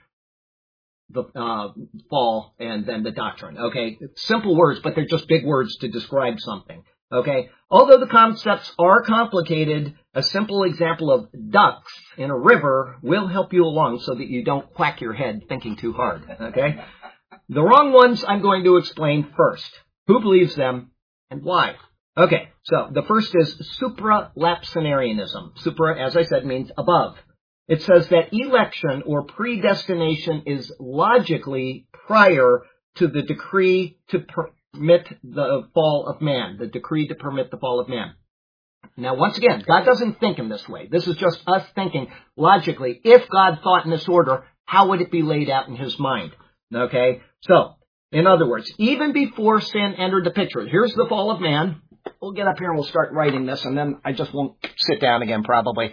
the fall, and then the doctrine. Okay, simple words, but they're just big words to describe something. Okay, although the concepts are complicated, a simple example of ducks in a river will help you along so that you don't whack your head thinking too hard. Okay, the wrong ones I'm going to explain first. Who believes them and why? Okay, so the first is supralapsarianism. Supra, as I said, means above. It says that election or predestination is logically prior to the decree to permit the fall of man, the decree to permit the fall of man. Now, once again, God doesn't think in this way. This is just us thinking logically. If God thought in this order, how would it be laid out in his mind? Okay, so, in other words, even before sin entered the picture, here's the fall of man. We'll get up here and we'll start writing this, and then I just won't sit down again probably.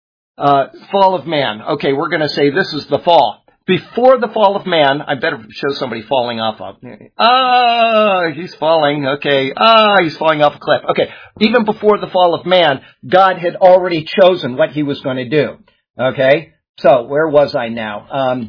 Fall of man. Okay, we're going to say this is the fall. Before the fall of man, I better show somebody falling off of. He's falling. Okay. He's falling off a cliff. Okay. Even before the fall of man, God had already chosen what he was going to do. Okay. So, where was I now?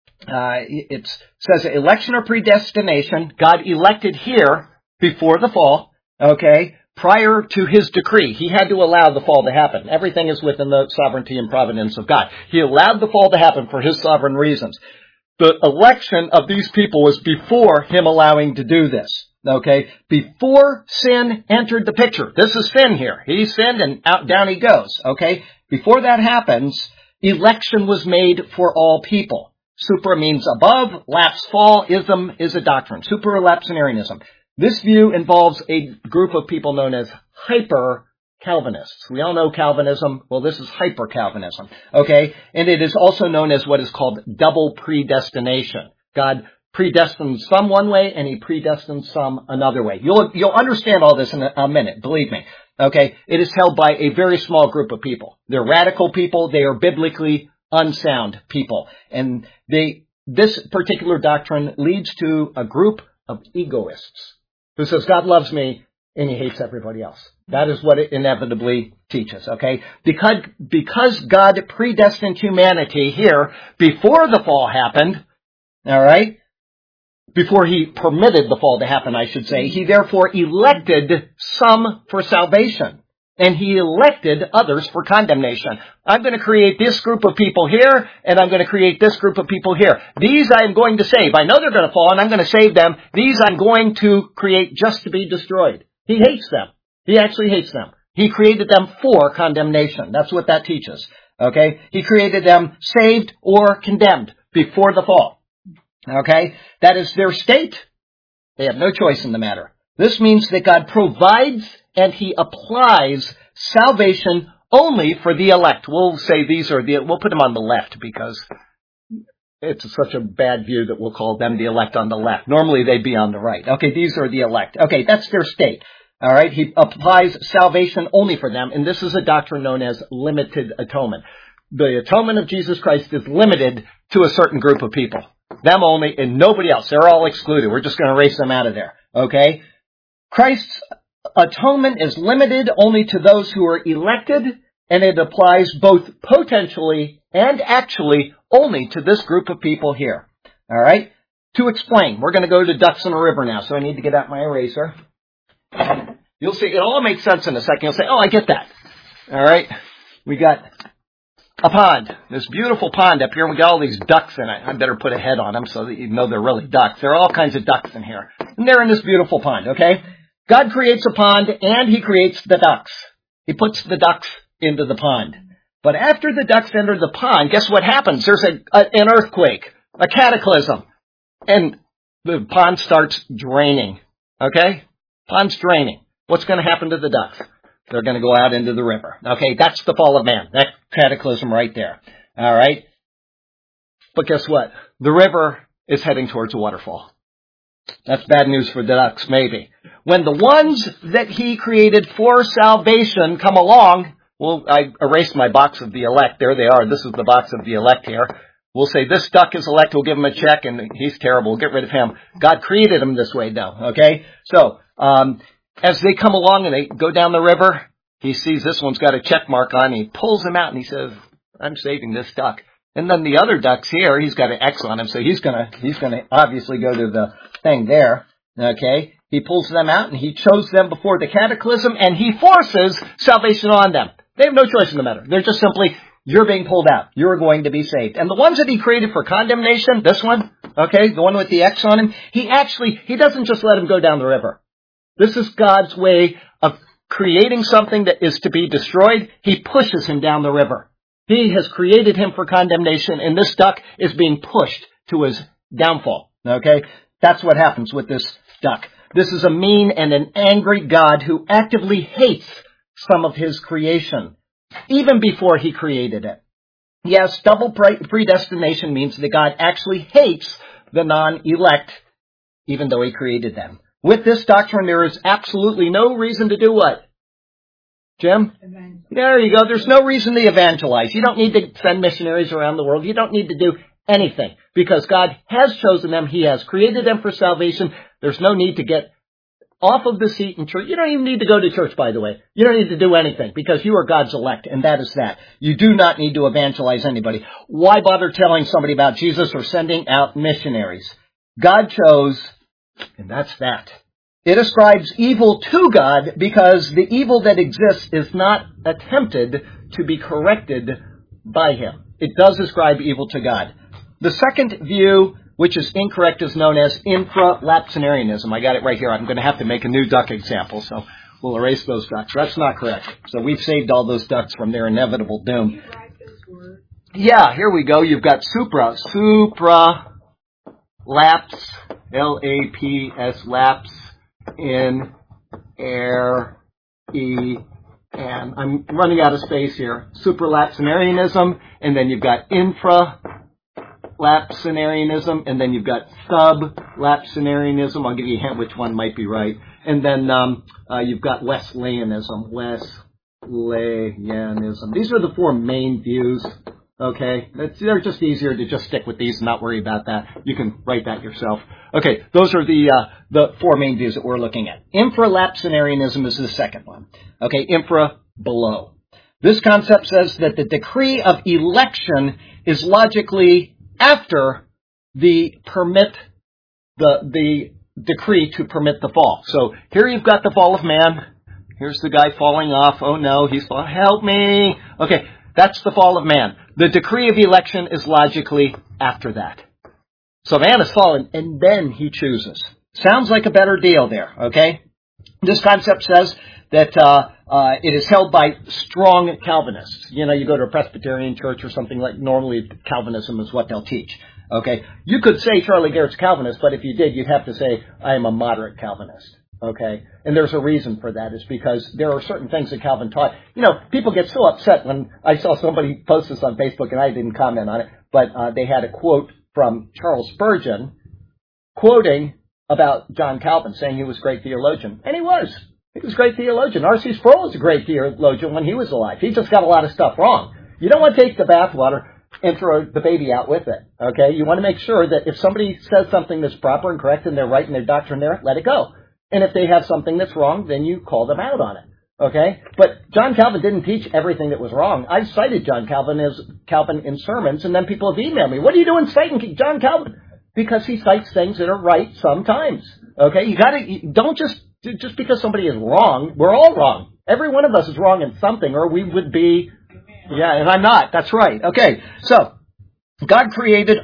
It says election or predestination. God elected here before the fall. Okay. Prior to his decree, he had to allow the fall to happen. Everything is within the sovereignty and providence of God. He allowed the fall to happen for his sovereign reasons. The election of these people was before him allowing to do this. Okay? Before sin entered the picture. This is sin here. He sinned and down he goes. Okay? Before that happens, election was made for all people. Supra means above, lapse, fall, ism is a doctrine. Supralapsarianism. This view involves a group of people known as hyper-Calvinists. We all know Calvinism. Well, this is hyper-Calvinism. Okay? And it is also known as what is called double predestination. God predestines some one way and he predestines some another way. You'll understand all this in a minute, believe me. Okay? It is held by a very small group of people. They're radical people. They are biblically unsound people. And this particular doctrine leads to a group of egoists who says, God loves me, and he hates everybody else. That is what it inevitably teaches, okay? Because God predestined humanity here before the fall happened, all right? Before he permitted the fall to happen, I should say, he therefore elected some for salvation. And he elected others for condemnation. I'm going to create this group of people here, and I'm going to create this group of people here. These I'm going to save. I know they're going to fall, and I'm going to save them. These I'm going to create just to be destroyed. He hates them. He actually hates them. He created them for condemnation. That's what that teaches. Okay? He created them saved or condemned before the fall. Okay? That is their state. They have no choice in the matter. This means that God provides and he applies salvation only for the elect. We'll say we'll put them on the left because it's such a bad view that we'll call them the elect on the left. Normally they'd be on the right. Okay, these are the elect. Okay, that's their state. All right, he applies salvation only for them, and this is a doctrine known as limited atonement. The atonement of Jesus Christ is limited to a certain group of people. Them only and nobody else. They're all excluded. We're just going to erase them out of there. Okay? Christ's atonement is limited only to those who are elected, and it applies both potentially and actually only to this group of people here. All right? To explain, we're going to go to ducks in a river now, so I need to get out my eraser. You'll see, it all makes sense in a second. You'll say, oh, I get that. All right? We got a pond, this beautiful pond up here, and we got all these ducks in it. I better put a head on them so that you know they're really ducks. There are all kinds of ducks in here. And they're in this beautiful pond, okay? God creates a pond, and He creates the ducks. He puts the ducks into the pond. But after the ducks enter the pond, guess what happens? There's an earthquake, a cataclysm, and the pond starts draining, okay? Pond's draining. What's going to happen to the ducks? They're going to go out into the river. Okay, that's the fall of man. That cataclysm right there. All right? But guess what? The river is heading towards a waterfall. That's bad news for the ducks, maybe. When the ones that He created for salvation come along, well, I erased my box of the elect. There they are. This is the box of the elect here. We'll say this duck is elect. We'll give him a check, and he's terrible. We'll get rid of him. God created him this way, though. Okay? So, as they come along and they go down the river, He sees this one's got a check mark on. He pulls him out and he says, I'm saving this duck. And then the other ducks here, he's got an X on him, so he's gonna obviously go to the thing there. Okay? He pulls them out and He chose them before the cataclysm, and He forces salvation on them. They have no choice in the matter. They're just simply, you're being pulled out. You're going to be saved. And the ones that He created for condemnation, this one, okay, the one with the X on him, He doesn't just let him go down the river. This is God's way of creating something that is to be destroyed. He pushes him down the river. He has created him for condemnation, and this duck is being pushed to his downfall. Okay? That's what happens with this duck. This is a mean and an angry God who actively hates some of His creation, even before He created it. Yes, double predestination means that God actually hates the non-elect, even though He created them. With this doctrine, there is absolutely no reason to do what? Jim? There you go. There's no reason to evangelize. You don't need to send missionaries around the world. You don't need to do anything because God has chosen them. He has created them for salvation. There's no need to get off of the seat in church. You don't even need to go to church, by the way. You don't need to do anything because you are God's elect, and that is that. You do not need to evangelize anybody. Why bother telling somebody about Jesus or sending out missionaries? God chose, and that's that. It ascribes evil to God because the evil that exists is not attempted to be corrected by Him. It does ascribe evil to God. The second view, which is incorrect, is known as infralapsarianism. I got it right here. I'm going to have to make a new duck example, so we'll erase those ducks. That's not correct. So we've saved all those ducks from their inevitable doom. Can you write this word? Yeah, here we go. You've got supralapse, L-A-P-S, lapse, in, air, E, and I'm running out of space here. Supralapsarianism, and then you've got infralapsarianism, and then you've got sublapsarianism. I'll give you a hint which one might be right. And then you've got Wesleyanism. These are the four main views. Okay, they're just easier to just stick with these and not worry about that. You can write that yourself. Okay, those are the four main views that we're looking at. Infralapsarianism is the second one. Okay, infra, below. This concept says that the decree of election is logically after the decree to permit the fall. So here you've got the fall of man. Here's the guy falling off. Oh no, he's falling. Help me. Okay, that's the fall of man. The decree of election is logically after that. So man has fallen, and then he chooses. Sounds like a better deal there, okay? This concept says that it is held by strong Calvinists. You know, you go to a Presbyterian church or something like, normally Calvinism is what they'll teach, okay? You could say Charlie Garrett's Calvinist, but if you did, you'd have to say, I am a moderate Calvinist. Okay, and there's a reason for that. It's because there are certain things that Calvin taught. You know, people get so upset when I saw somebody post this on Facebook and I didn't comment on it, but they had a quote from Charles Spurgeon quoting about John Calvin, saying he was a great theologian. And he was. He was a great theologian. R.C. Sproul was a great theologian when he was alive. He just got a lot of stuff wrong. You don't want to take the bathwater. and throw the baby out with it. Okay? You want to make sure that if somebody says something that's proper and correct and they're right in their doctrine there, let it go. And if they have something that's wrong, then you call them out on it. Okay? But John Calvin didn't teach everything that was wrong. I've cited John Calvin in sermons, and then people have emailed me, what are you doing citing John Calvin? Because he cites things that are right sometimes. Okay? You don't just because somebody is wrong, we're all wrong. Every one of us is wrong in something, or we would be, yeah, and I'm not. That's right. Okay. So, God created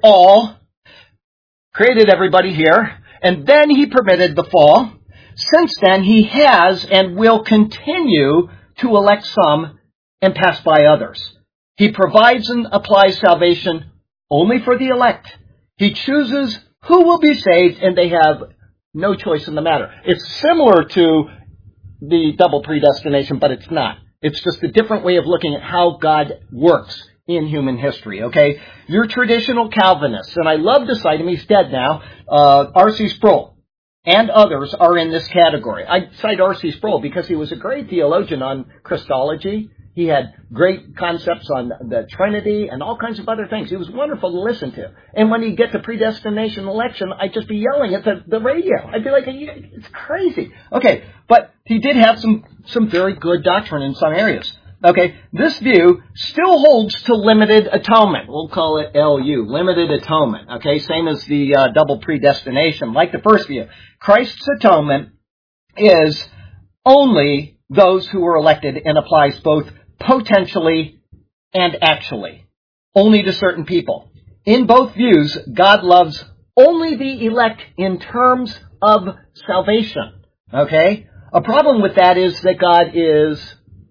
everybody here, and then He permitted the fall. Since then, He has and will continue to elect some and pass by others. He provides and applies salvation only for the elect. He chooses who will be saved, and they have no choice in the matter. It's similar to the double predestination, but it's not. It's just a different way of looking at how God works in human history, okay? Your traditional Calvinists, and I love to cite him, he's dead now, R.C. Sproul, and others are in this category. I cite R.C. Sproul because he was a great theologian on Christology. He had great concepts on the Trinity and all kinds of other things. He was wonderful to listen to. And when he'd get to predestination election, I'd just be yelling at the radio. I'd be like, it's crazy. Okay, but he did have some very good doctrine in some areas. Okay, this view still holds to limited atonement. We'll call it LU, limited atonement. Okay, same as the double predestination. Like the first view, Christ's atonement is only those who were elected and applies both potentially and actually, only to certain people. In both views, God loves only the elect in terms of salvation. Okay? A problem with that is that God is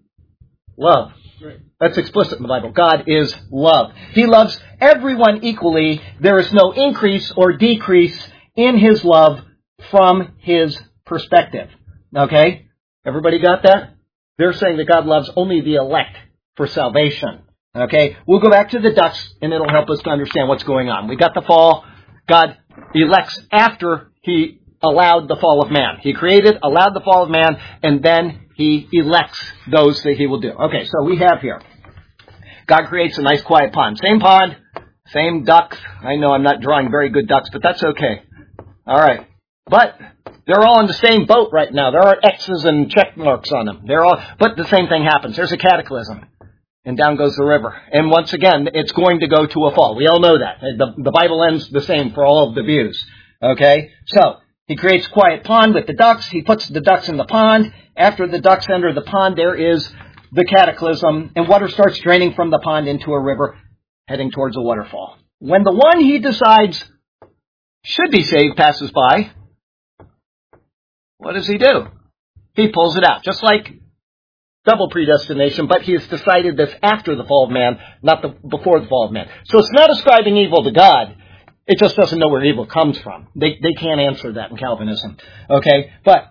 love. That's explicit in the Bible. God is love. He loves everyone equally. There is no increase or decrease in His love from His perspective. Okay? Everybody got that? They're saying that God loves only the elect for salvation. Okay? We'll go back to the ducks, and it'll help us to understand what's going on. We got the fall. God elects after He allowed the fall of man. He created, allowed the fall of man, and then He elects those that He will do. Okay, so we have here. God creates a nice quiet pond. Same pond, same ducks. I know I'm not drawing very good ducks, but that's okay. All right. But they're all in the same boat right now. There are X's and check marks on them. But the same thing happens. There's a cataclysm. And down goes the river. And once again, it's going to go to a fall. We all know that. The Bible ends the same for all of the views. Okay? So, He creates a quiet pond with the ducks. He puts the ducks in the pond. After the ducks enter the pond, there is the cataclysm. And water starts draining from the pond into a river, heading towards a waterfall. When the one He decides should be saved passes by, what does He do? He pulls it out, just like double predestination, but He has decided this after the fall of man, not before the fall of man. So it's not ascribing evil to God. It just doesn't know where evil comes from. They can't answer that in Calvinism. Okay? But,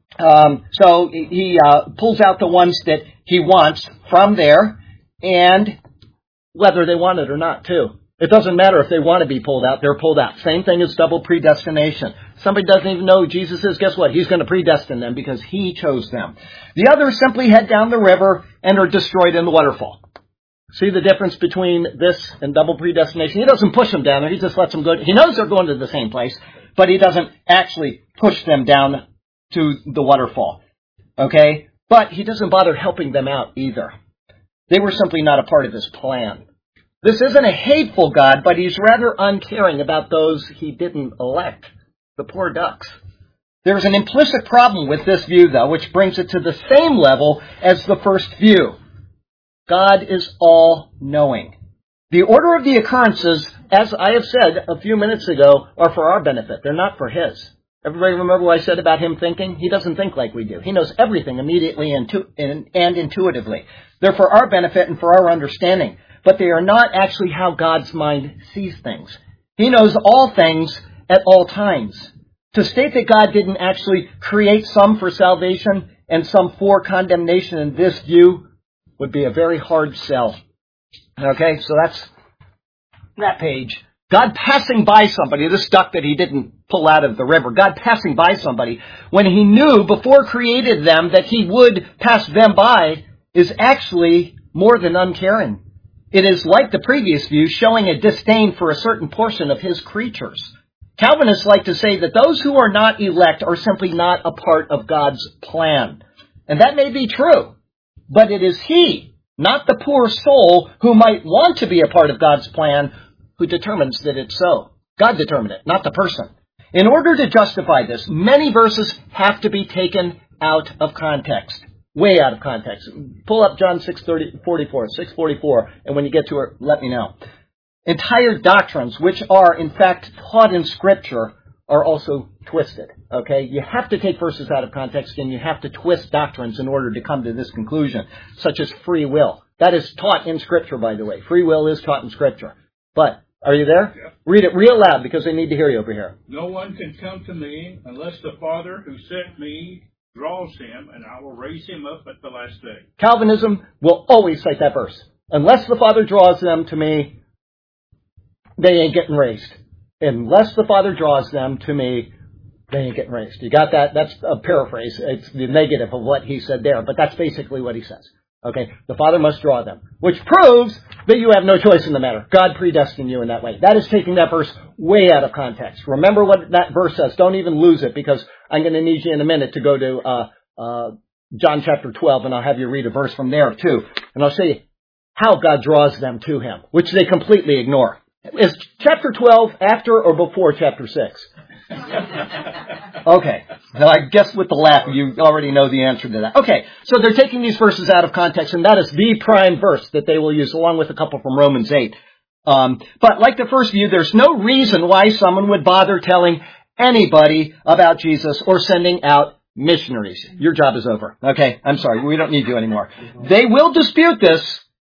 so He pulls out the ones that He wants from there, and whether they want it or not, too. It doesn't matter if they want to be pulled out, they're pulled out. Same thing as double predestination. Somebody doesn't even know who Jesus is, guess what? He's going to predestine them because He chose them. The others simply head down the river and are destroyed in the waterfall. See the difference between this and double predestination? He doesn't push them down there, He just lets them go. He knows they're going to the same place, but He doesn't actually push them down to the waterfall. Okay? But He doesn't bother helping them out either. They were simply not a part of His plan. This isn't a hateful God, but He's rather uncaring about those He didn't elect. The poor ducks. There's an implicit problem with this view, though, which brings it to the same level as the first view. God is all-knowing. The order of the occurrences, as I have said a few minutes ago, are for our benefit. They're not for His. Everybody remember what I said about Him thinking? He doesn't think like we do. He knows everything immediately and intuitively. They're for our benefit and for our understanding. But they are not actually how God's mind sees things. He knows all things at all times. To state that God didn't actually create some for salvation and some for condemnation in this view would be a very hard sell. Okay, so that's that page. God passing by somebody, this duck that He didn't pull out of the river, God passing by somebody when He knew before created them that He would pass them by is actually more than uncaring. It is like the previous view, showing a disdain for a certain portion of his creatures. Calvinists like to say that those who are not elect are simply not a part of God's plan. And that may be true, but it is he, not the poor soul who might want to be a part of God's plan, who determines that it's so. God determined it, not the person. In order to justify this, many verses have to be taken out of context. Way out of context. Pull up John 6:44, and when you get to it, let me know. Entire doctrines, which are in fact taught in Scripture, are also twisted. Okay? You have to take verses out of context, and you have to twist doctrines in order to come to this conclusion, such as free will. That is taught in Scripture, by the way. Free will is taught in Scripture. But, are you there? Yeah. Read it real loud, because they need to hear you over here. No one can come to me unless the Father who sent me draws him, and I will raise him up at the last day. Calvinism will always cite that verse. Unless the Father draws them to me, they ain't getting raised. Unless the Father draws them to me, they ain't getting raised. You got that? That's a paraphrase. It's the negative of what he said there, but that's basically what he says. Okay? The Father must draw them, which proves that you have no choice in the matter. God predestined you in that way. That is taking that verse way out of context. Remember what that verse says. Don't even lose it, because I'm going to need you in a minute to go to John chapter 12, and I'll have you read a verse from there too. And I'll show you how God draws them to him, which they completely ignore. Is chapter 12 after or before chapter 6? Okay. Now I guess with the laugh, you already know the answer to that. Okay. So they're taking these verses out of context, and that is the prime verse that they will use, along with a couple from Romans 8. But like the first view, there's no reason why someone would bother telling anybody about Jesus or sending out missionaries. Your job is over. Okay. I'm sorry. We don't need you anymore. They will dispute this,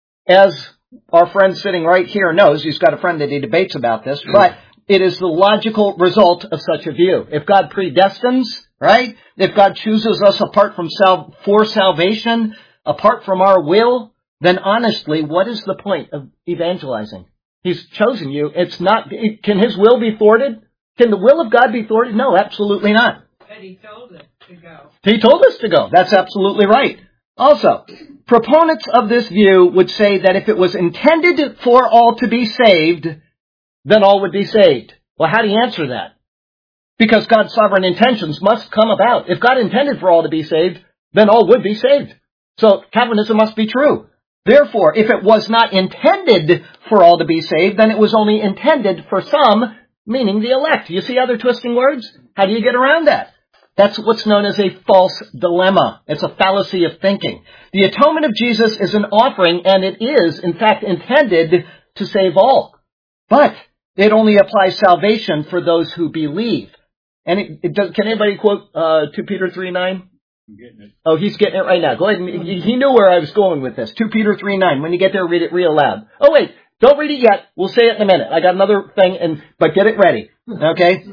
as our friend sitting right here knows. He's got a friend that he debates about this, but it is the logical result of such a view. If God predestines, right? If God chooses us apart from for salvation, apart from our will, then honestly, what is the point of evangelizing? He's chosen you. It's not, can his will be thwarted? Can the will of God be thwarted? No, absolutely not. But he told us to go. He told us to go. That's absolutely right. Also, proponents of this view would say that if it was intended for all to be saved, then all would be saved. Well, how do you answer that? Because God's sovereign intentions must come about. If God intended for all to be saved, then all would be saved. So Calvinism must be true. Therefore, if it was not intended for all to be saved, then it was only intended for some, meaning the elect. You see how they're twisting words? How do you get around that? That's what's known as a false dilemma. It's a fallacy of thinking. The atonement of Jesus is an offering, and it is, in fact, intended to save all. But it only applies salvation for those wwho believe. And can anybody quote 2 Peter 3:9? I'm getting it. Oh, he's getting it right now. Go ahead. He knew where I was going with this. 2 Peter 3:9. When you get there, read it real loud. Oh, wait. Don't read it yet. We'll say it in a minute. I got another thing, but get it ready. Okay?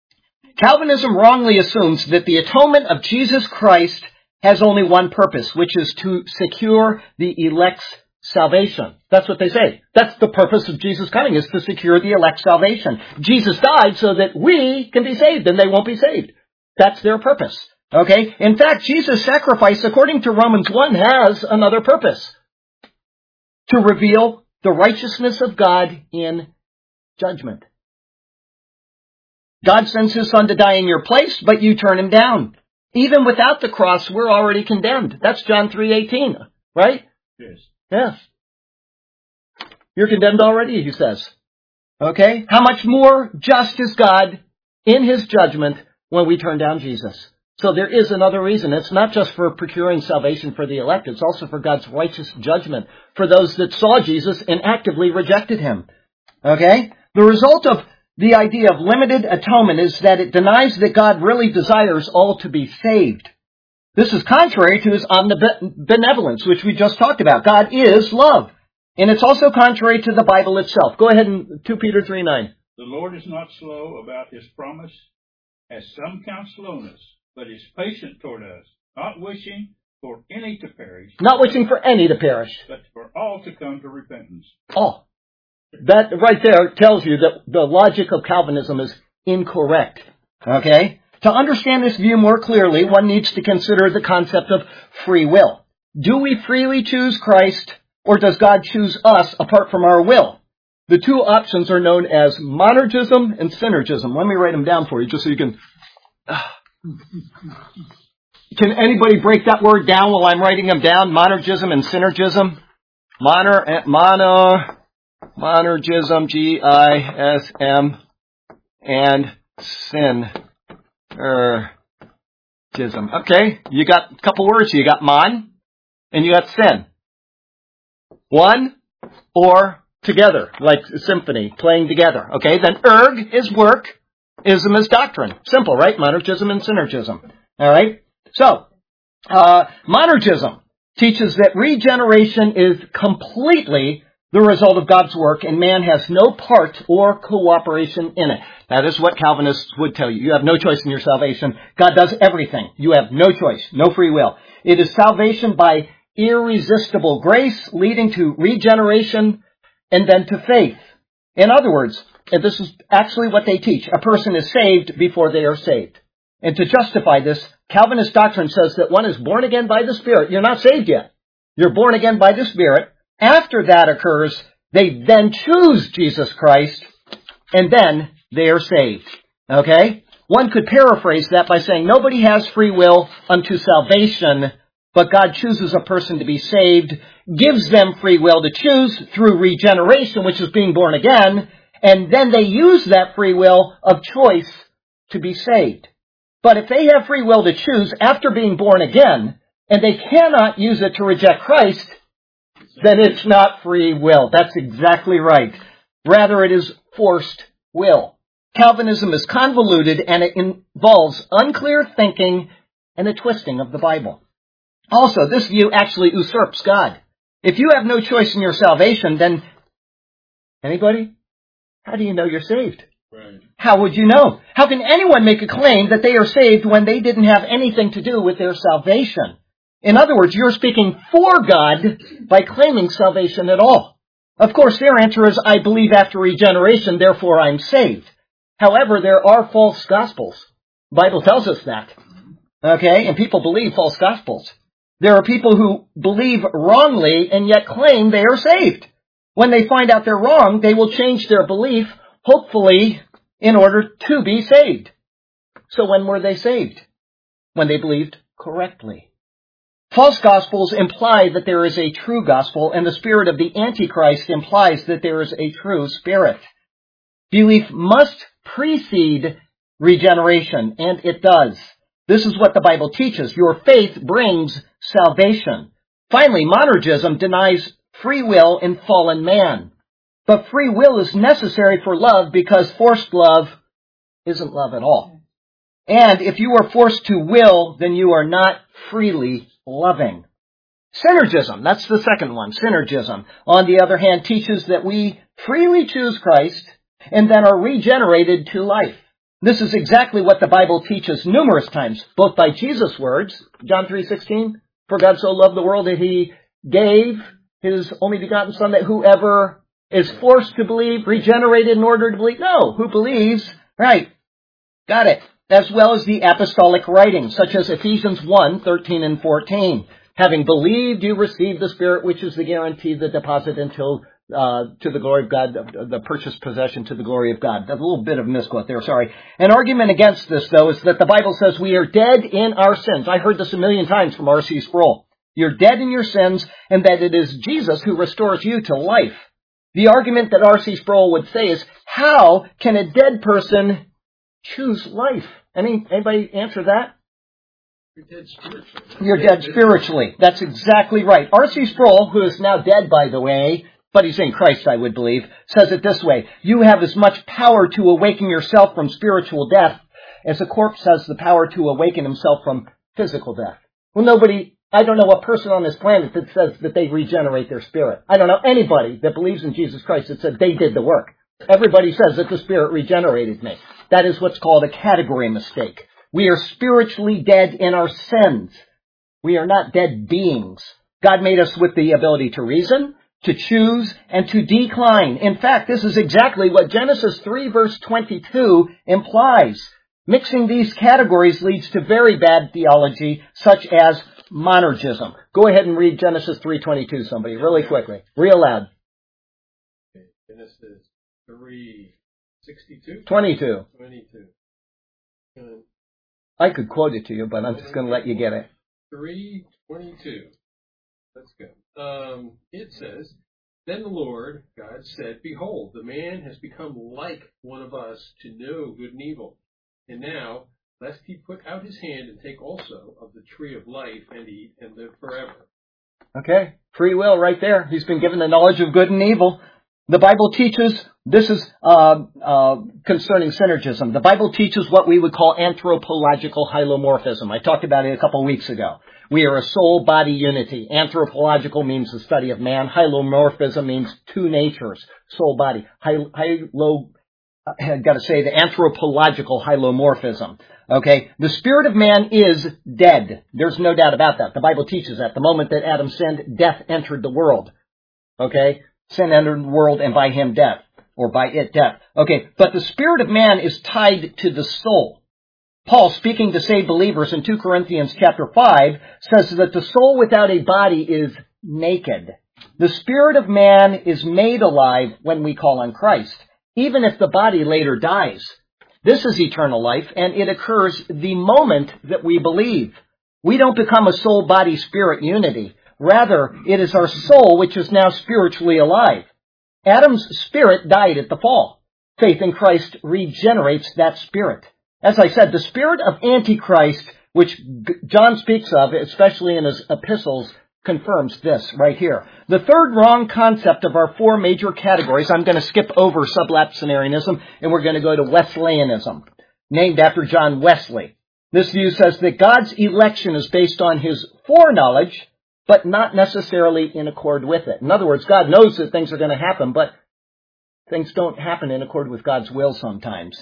Calvinism wrongly assumes that the atonement of Jesus Christ has only one purpose, which is to secure the elect's salvation. That's what they say. That's the purpose of Jesus coming, is to secure the elect's salvation. Jesus died so that we can be saved, and they won't be saved. That's their purpose. Okay? In fact, Jesus' sacrifice, according to Romans 1, has another purpose: to reveal the righteousness of God in judgment. God sends his son to die in your place, but you turn him down. Even without the cross, we're already condemned. That's John 3:18, right? Yes. Yes. You're condemned already, he says. Okay? How much more just is God in his judgment when we turn down Jesus? So there is another reason. It's not just for procuring salvation for the elect. It's also for God's righteous judgment for those that saw Jesus and actively rejected him. Okay? The result of the idea of limited atonement is that it denies that God really desires all to be saved. This is contrary to his omnibenevolence, which we just talked about. God is love. And it's also contrary to the Bible itself. Go ahead and 2 Peter 3:9. The Lord is not slow about his promise, as some count slowness, but is patient toward us, not wishing for any to perish. Not wishing for any to perish. But for all to come to repentance. Oh. That right there tells you that the logic of Calvinism is incorrect. Okay? To understand this view more clearly, one needs to consider the concept of free will. Do we freely choose Christ, or does God choose us apart from our will? The two options are known as monergism and synergism. Let me write them down for you just so you can... Can anybody break that word down while I'm writing them down? Monergism and synergism? Monergism, G-I-S-M, and synergism. Okay, you got a couple words. You got mon, and you got sin. One or together, like a symphony, playing together. Okay, then erg is work, ism is doctrine. Simple, right? Monergism and synergism. All right? So, monergism teaches that regeneration is completely the result of God's work, and man has no part or cooperation in it. That is what Calvinists would tell you. You have no choice in your salvation. God does everything. You have no choice, no free will. It is salvation by irresistible grace, leading to regeneration and then to faith. In other words, and this is actually what they teach, a person is saved before they are saved. And to justify this, Calvinist doctrine says that one is born again by the Spirit. You're not saved yet. You're born again by the Spirit. After that occurs, they then choose Jesus Christ, and then they are saved. Okay? One could paraphrase that by saying nobody has free will unto salvation, but God chooses a person to be saved, gives them free will to choose through regeneration, which is being born again, and then they use that free will of choice to be saved. But if they have free will to choose after being born again, and they cannot use it to reject Christ, then it's not free will. That's exactly right. Rather, it is forced will. Calvinism is convoluted, and it involves unclear thinking and the twisting of the Bible. Also, this view actually usurps God. If you have no choice in your salvation, then anybody? How do you know you're saved? Right. How would you know? How can anyone make a claim that they are saved when they didn't have anything to do with their salvation? In other words, you're speaking for God by claiming salvation at all. Of course, their answer is, I believe after regeneration, therefore I'm saved. However, there are false gospels. The Bible tells us that. Okay? And people believe false gospels. There are people who believe wrongly and yet claim they are saved. When they find out they're wrong, they will change their belief, hopefully, in order to be saved. So when were they saved? When they believed correctly. False gospels imply that there is a true gospel, and the spirit of the Antichrist implies that there is a true spirit. Belief must precede regeneration, and it does. This is what the Bible teaches. Your faith brings salvation. Finally, monergism denies free will in fallen man. But free will is necessary for love because forced love isn't love at all. And if you are forced to will, then you are not freely loving. Synergism, that's the second one, synergism, on the other hand, teaches that we freely choose Christ and then are regenerated to life. This is exactly what the Bible teaches numerous times, both by Jesus' words, John 3:16, for God so loved the world that he gave his only begotten Son, that whoever is forced to believe, regenerated in order to believe. No, who believes, right, got it. As well as the apostolic writings, such as Ephesians 1:13 and 14. Having believed, you receive the Spirit, which is the guarantee, the deposit until to the glory of God, the purchased possession to the glory of God. A little bit of misquote there, sorry. An argument against this, though, is that the Bible says we are dead in our sins. I heard this a million times from R.C. Sproul. You're dead in your sins, and that it is Jesus who restores you to life. The argument that R.C. Sproul would say is, how can a dead person choose life? Anybody answer that? You're dead spiritually. You're dead spiritually. That's exactly right. R.C. Sproul, who is now dead, by the way, but he's in Christ, I would believe, says it this way. You have as much power to awaken yourself from spiritual death as a corpse has the power to awaken himself from physical death. Well, I don't know a person on this planet that says that they regenerate their spirit. I don't know anybody that believes in Jesus Christ that said they did the work. Everybody says that the Spirit regenerated me. That is what's called a category mistake. We are spiritually dead in our sins. We are not dead beings. God made us with the ability to reason, to choose, and to decline. In fact, this is exactly what Genesis 3 verse 22 implies. Mixing these categories leads to very bad theology, such as monergism. Go ahead and read Genesis 3:22, somebody, really quickly. Real loud. Okay. Genesis 3:62? 22. 22. I could quote it to you, but I'm just going to let you get it. 3:22. Let's go. It says, Then the Lord God said, Behold, the man has become like one of us to know good and evil. And now, lest he put out his hand and take also of the tree of life and eat and live forever. Okay, free will right there. He's been given the knowledge of good and evil. The Bible teaches, this is concerning synergism. The Bible teaches what we would call anthropological hylomorphism. I talked about it a couple of weeks ago. We are a soul-body unity. Anthropological means the study of man. Hylomorphism means two natures, soul-body. I've got to say the anthropological hylomorphism. Okay, the spirit of man is dead. There's no doubt about that. The Bible teaches that. The moment that Adam sinned, death entered the world. Okay, sin entered the world and by him death, or by it death. Okay, but the spirit of man is tied to the soul. Paul, speaking to saved believers in 2 Corinthians chapter 5, says that the soul without a body is naked. The spirit of man is made alive when we call on Christ, even if the body later dies. This is eternal life, and it occurs the moment that we believe. We don't become a soul-body-spirit unity. Rather, it is our soul which is now spiritually alive. Adam's spirit died at the fall. Faith in Christ regenerates that spirit. As I said, the spirit of Antichrist, which John speaks of, especially in his epistles, confirms this right here. The third wrong concept of our four major categories, I'm going to skip over sublapsarianism, and we're going to go to Wesleyanism, named after John Wesley. This view says that God's election is based on his foreknowledge, but not necessarily in accord with it. In other words, God knows that things are going to happen, but things don't happen in accord with God's will sometimes.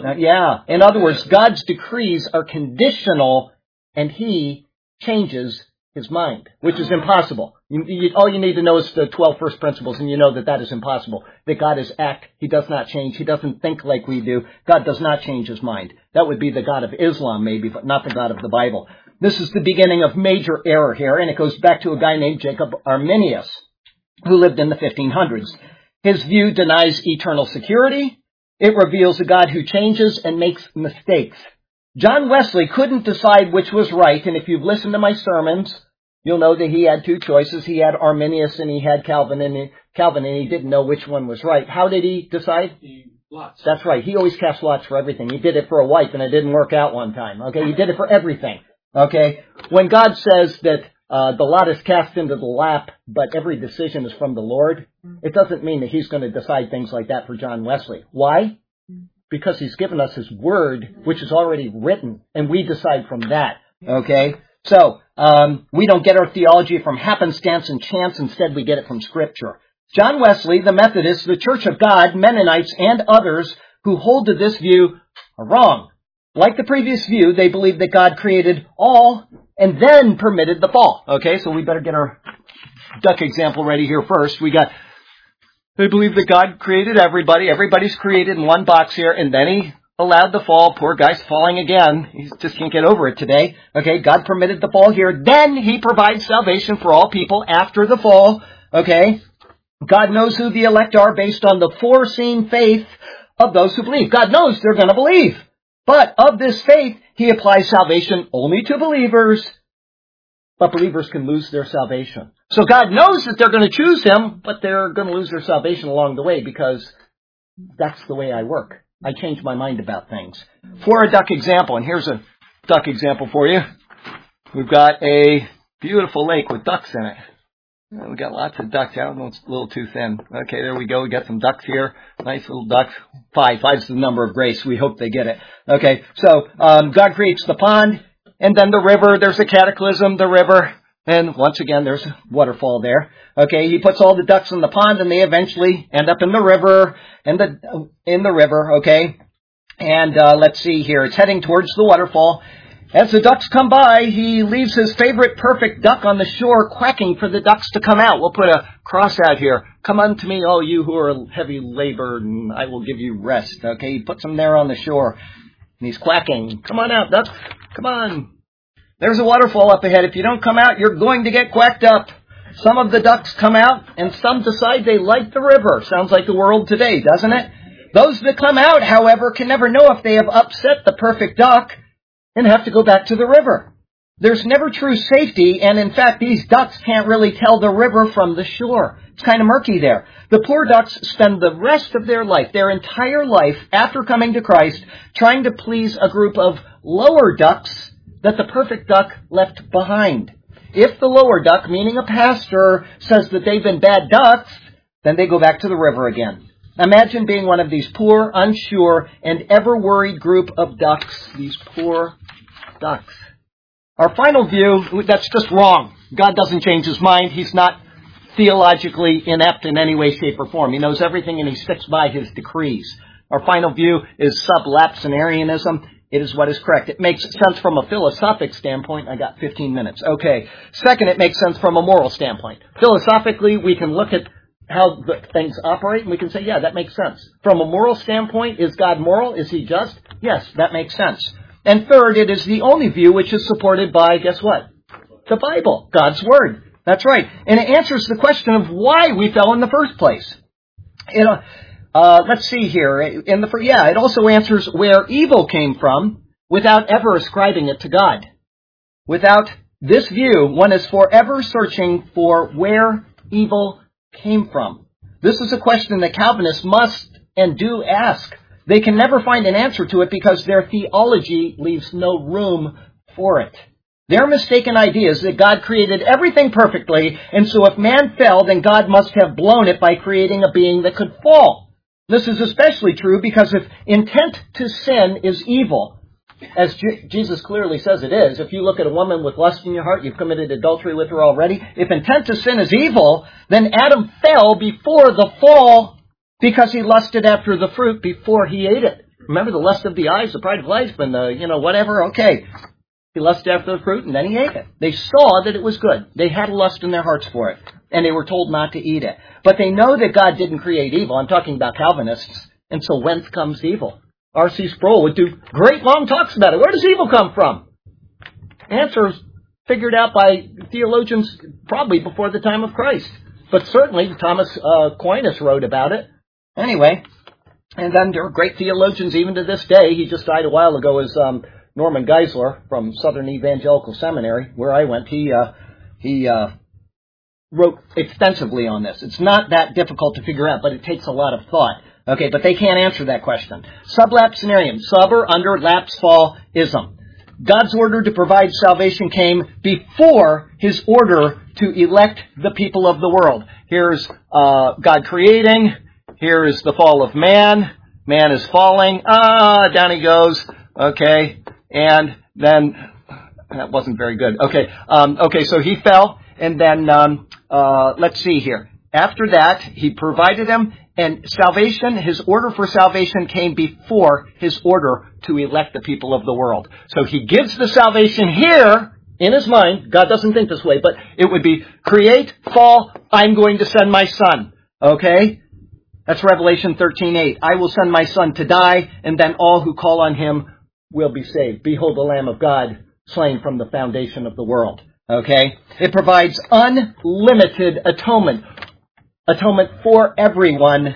In other words, God's decrees are conditional, and he changes his mind, which is impossible. All you need to know is the 12 first principles, and you know that that is impossible. That God is act. He does not change. He doesn't think like we do. God does not change his mind. That would be the God of Islam, maybe, but not the God of the Bible. This is the beginning of major error here, and it goes back to a guy named Jacob Arminius, who lived in the 1500s. His view denies eternal security. It reveals a God who changes and makes mistakes. John Wesley couldn't decide which was right, and if you've listened to my sermons, you'll know that he had two choices. He had Arminius and he had Calvin, and he didn't know which one was right. How did he decide? Lots. That's right. He always cast lots for everything. He did it for a wife, and it didn't work out one time. Okay, he did it for everything. Okay, when God says that the lot is cast into the lap, but every decision is from the Lord, it doesn't mean that he's going to decide things like that for John Wesley. Why? Because he's given us his word, which is already written, and we decide from that. Okay? So, we don't get our theology from happenstance and chance. Instead, we get it from Scripture. John Wesley, the Methodists, the Church of God, Mennonites, and others who hold to this view are wrong. Like the previous view, they believe that God created all and then permitted the fall. Okay, so we better get our duck example ready here first. They believe that God created everybody. Everybody's created in one box here, and then he allowed the fall. Poor guy's falling again. He just can't get over it today. Okay, God permitted the fall here. Then he provides salvation for all people after the fall. Okay, God knows who the elect are based on the foreseen faith of those who believe. God knows they're going to believe. But of this faith, he applies salvation only to believers. But believers can lose their salvation. So God knows that they're going to choose him, but they're going to lose their salvation along the way because that's the way I work. I change my mind about things. For a duck example, and here's a duck example for you. We've got a beautiful lake with ducks in it. We've got lots of ducks out. It's a little too thin. Okay, there we go. We got some ducks here. Nice little ducks. 5. 5's the number of grace. We hope they get it. Okay, so God creates the pond, and then the river. There's a cataclysm, the river. And once again, there's a waterfall there. Okay, he puts all the ducks in the pond, and they eventually end up in the river, in the river, okay? And let's see here. It's heading towards the waterfall. As the ducks come by, he leaves his favorite perfect duck on the shore, quacking for the ducks to come out. We'll put a cross out here. Come unto me, all you who are heavy labored, and I will give you rest. Okay, he puts them there on the shore, and he's quacking. Come on out, ducks. Come on. There's a waterfall up ahead. If you don't come out, you're going to get quacked up. Some of the ducks come out, and some decide they like the river. Sounds like the world today, doesn't it? Those that come out, however, can never know if they have upset the perfect duck and have to go back to the river. There's never true safety, and in fact, these ducks can't really tell the river from the shore. It's kind of murky there. The poor ducks spend the rest of their life, their entire life, after coming to Christ, trying to please a group of lower ducks that the perfect duck left behind. If the lower duck, meaning a pastor, says that they've been bad ducks, then they go back to the river again. Imagine being one of these poor, unsure, and ever-worried group of ducks, these poor ducks. Our final view, that's just wrong. God doesn't change his mind. He's not theologically inept in any way, shape, or form. He knows everything and he sticks by his decrees. Our final view is sublapsarianism. It is what is correct. It makes sense from a philosophic standpoint. I got 15 minutes. Okay. Second, it makes sense from a moral standpoint. Philosophically, we can look at how the things operate and we can say, yeah, that makes sense. From a moral standpoint, is God moral? Is he just? Yes, that makes sense. And third, it is the only view which is supported by, guess what? The Bible, God's Word. That's right. And it answers the question of why we fell in the first place. Let's see here. It also answers where evil came from without ever ascribing it to God. Without this view, one is forever searching for where evil came from. This is a question that Calvinists must and do ask. They can never find an answer to it because their theology leaves no room for it. Their mistaken idea is that God created everything perfectly, and so if man fell, then God must have blown it by creating a being that could fall. This is especially true because if intent to sin is evil, as Jesus clearly says it is, if you look at a woman with lust in your heart, you've committed adultery with her already. If intent to sin is evil, then Adam fell before the fall because he lusted after the fruit before he ate it. Remember the lust of the eyes, the pride of life, and whatever? Okay. He lusted after the fruit and then he ate it. They saw that it was good. They had a lust in their hearts for it. And they were told not to eat it. But they know that God didn't create evil. I'm talking about Calvinists. And so whence comes evil? R.C. Sproul would do great long talks about it. Where does evil come from? Answers figured out by theologians probably before the time of Christ. But certainly Thomas Aquinas wrote about it. Anyway, and then there are great theologians even to this day. He just died a while ago as Norman Geisler from Southern Evangelical Seminary, where I went. He wrote extensively on this. It's not that difficult to figure out, but it takes a lot of thought. Okay, but they can't answer that question. Sublapsarianism, sub or under lapsfallism. God's order to provide salvation came before his order to elect the people of the world. Here's God creating. Here is the fall of man. Man is falling. Down he goes. Okay. And then, that wasn't very good. Okay, so he fell. And then, let's see here. After that, he provided them. And salvation, his order for salvation came before his order to elect the people of the world. So he gives the salvation here in his mind. God doesn't think this way, but it would be create, fall, I'm going to send my son. Okay? That's Revelation 13:8. I will send my son to die, and then all who call on him will be saved. Behold the Lamb of God slain from the foundation of the world. Okay? It provides unlimited atonement. Atonement for everyone.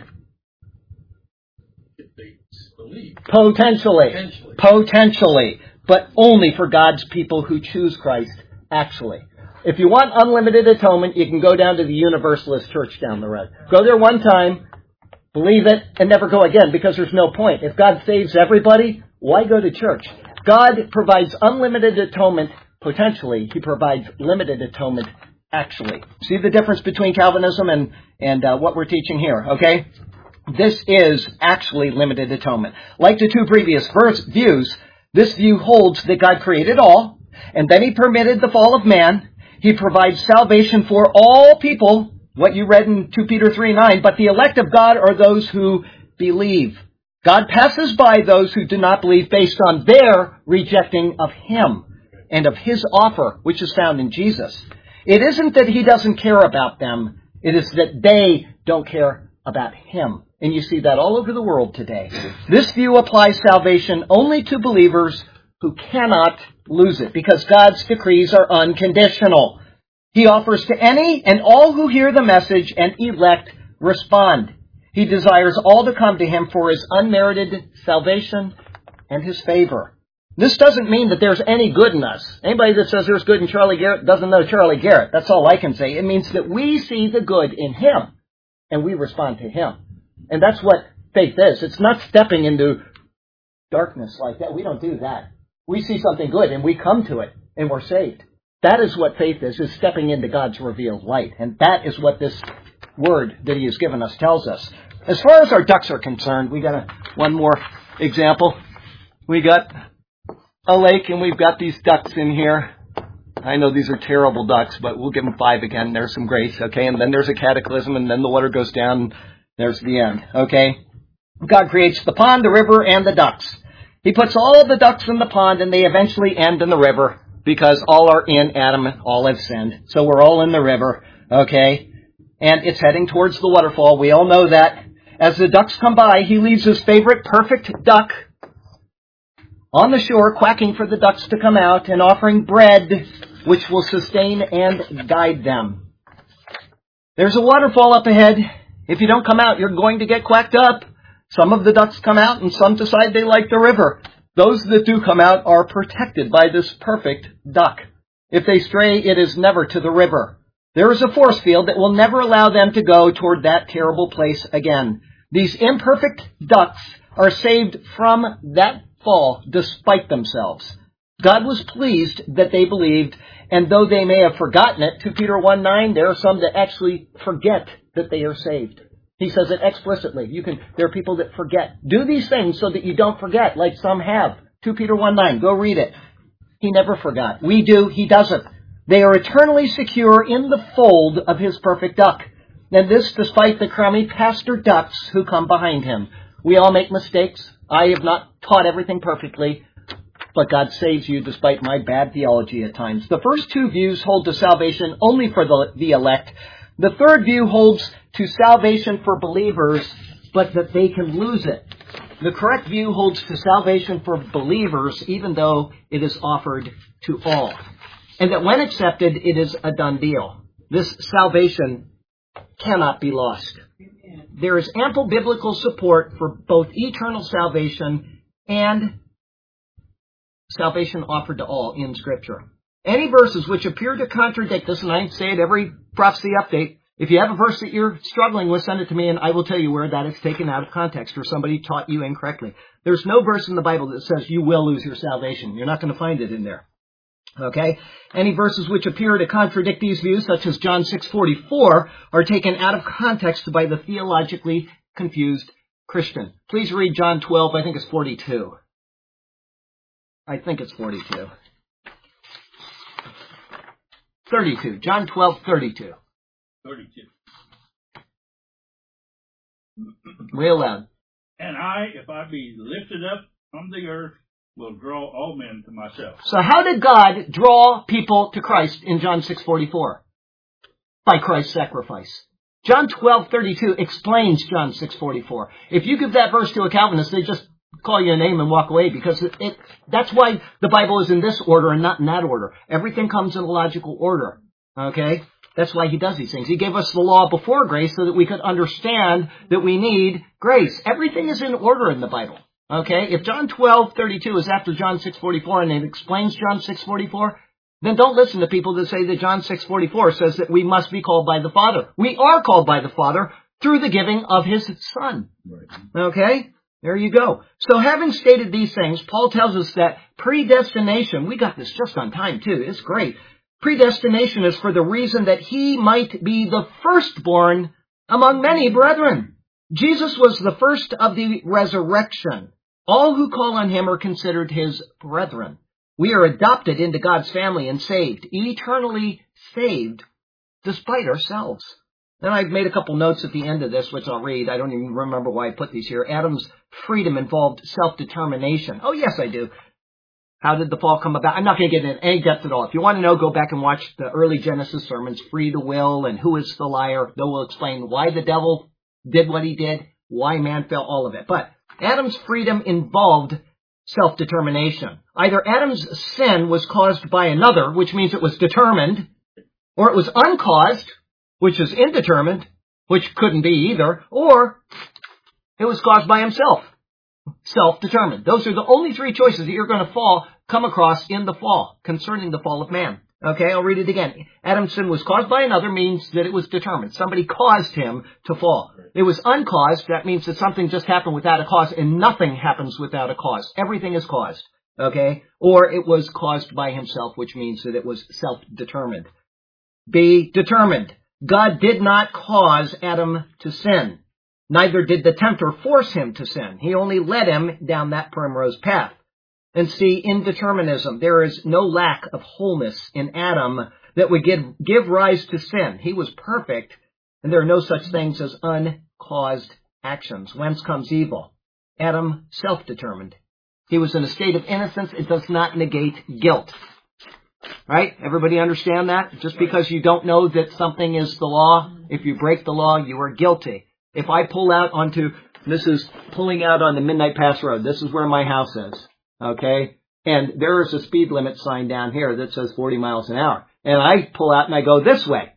If they believe. Potentially. But only for God's people who choose Christ, actually. If you want unlimited atonement, you can go down to the Universalist Church down the road. Go there one time, believe it, and never go again, because there's no point. If God saves everybody, why go to church? God provides unlimited atonement, potentially. He provides limited atonement, actually. See the difference between Calvinism and what we're teaching here, okay? This is actually limited atonement. Like the two previous views, this view holds that God created all, and then he permitted the fall of man. He provides salvation for all people, what you read in 2 Peter 3:9, but the elect of God are those who believe. God passes by those who do not believe based on their rejecting of him and of his offer, which is found in Jesus. It isn't that he doesn't care about them. It is that they don't care about him. And you see that all over the world today. This view applies salvation only to believers who cannot lose it because God's decrees are unconditional. He offers to any and all who hear the message and elect respond. He desires all to come to Him for His unmerited salvation and His favor. This doesn't mean that there's any good in us. Anybody that says there's good in Charlie Garrett doesn't know Charlie Garrett. That's all I can say. It means that we see the good in Him and we respond to Him. And that's what faith is. It's not stepping into darkness like that. We don't do that. We see something good and we come to it and we're saved. That is what faith is stepping into God's revealed light. And that is what this word that He has given us tells us. As far as our ducks are concerned, we got one more example. We got a lake and we've got these ducks in here. I know these are terrible ducks, but we'll give them 5 again. There's some grace, okay? And then there's a cataclysm and then the water goes down. And there's the end, okay? God creates the pond, the river, and the ducks. He puts all the ducks in the pond and they eventually end in the river because all are in Adam and all have sinned. So we're all in the river, okay? And it's heading towards the waterfall. We all know that. As the ducks come by, He leaves His favorite perfect duck on the shore, quacking for the ducks to come out and offering bread, which will sustain and guide them. There's a waterfall up ahead. If you don't come out, you're going to get quacked up. Some of the ducks come out and some decide they like the river. Those that do come out are protected by this perfect duck. If they stray, it is never to the river. There is a force field that will never allow them to go toward that terrible place again. These imperfect ducks are saved from that fall despite themselves. God was pleased that they believed, and though they may have forgotten it, 2 Peter 1:9, there are some that actually forget that they are saved. He says it explicitly. There are people that forget. Do these things so that you don't forget, like some have. 2 Peter 1:9, go read it. He never forgot. We do, He doesn't. They are eternally secure in the fold of His perfect duck. And this despite the crummy pastor ducks who come behind Him. We all make mistakes. I have not taught everything perfectly, but God saves you despite my bad theology at times. The first 2 views hold to salvation only for the elect. The third view holds to salvation for believers, but that they can lose it. The correct view holds to salvation for believers, even though it is offered to all. And that when accepted, it is a done deal. This salvation cannot be lost. There is ample biblical support for both eternal salvation and salvation offered to all in Scripture. Any verses which appear to contradict this, and I say it every prophecy update, if you have a verse that you're struggling with, send it to me and I will tell you where that is taken out of context or somebody taught you incorrectly. There's no verse in the Bible that says you will lose your salvation. You're not going to find it in there. Okay? Any verses which appear to contradict these views, such as John 6:44, are taken out of context by the theologically confused Christian. Please read John 12, I think it's 42. I think it's 42. 32. John 12:32. 32. Real loud. And I, if I be lifted up from the earth, will draw all men to myself. So how did God draw people to Christ in John 6:44? By Christ's sacrifice. John 12:32 explains John 6:44. If you give that verse to a Calvinist, they just call you a name and walk away because that's why the Bible is in this order and not in that order. Everything comes in a logical order. Okay? That's why He does these things. He gave us the law before grace so that we could understand that we need grace. Everything is in order in the Bible. Okay? If John 12:32 is after John 6:44 and it explains John 6:44, then don't listen to people that say that John 6:44 says that we must be called by the Father. We are called by the Father through the giving of His Son. Okay? There you go. So having stated these things, Paul tells us that predestination, we got this just on time too, it's great. Predestination is for the reason that He might be the firstborn among many brethren. Jesus was the first of the resurrection. All who call on Him are considered His brethren. We are adopted into God's family and saved, eternally saved, despite ourselves. Then I've made a couple notes at the end of this, which I'll read. I don't even remember why I put these here. Adam's freedom involved self-determination. Oh, yes, I do. How did the fall come about? I'm not going to get into any depth at all. If you want to know, go back and watch the early Genesis sermons, Free to Will and Who is the Liar. They will explain why the devil did what he did, why man fell, all of it. But Adam's freedom involved self-determination. Either Adam's sin was caused by another, which means it was determined, or it was uncaused, which is indeterminate, which couldn't be either, or it was caused by himself, self-determined. Those are the only three choices that you're going to come across in the fall, concerning the fall of man. Okay, I'll read it again. Adam's sin was caused by another means that it was determined. Somebody caused him to fall. It was uncaused. That means that something just happened without a cause, and nothing happens without a cause. Everything is caused. Okay? Or it was caused by himself, which means that it was self-determined. Be determined. God did not cause Adam to sin. Neither did the tempter force him to sin. He only led him down that primrose path. And see, indeterminism, there is no lack of wholeness in Adam that would give rise to sin. He was perfect, and there are no such things as uncaused actions. Whence comes evil? Adam self-determined. He was in a state of innocence. It does not negate guilt. Right? Everybody understand that? Just because you don't know that something is the law, if you break the law, you are guilty. If I pull out this is pulling out on the Midnight Pass Road. This is where my house is. Okay? And there is a speed limit sign down here that says 40 miles an hour. And I pull out and I go this way.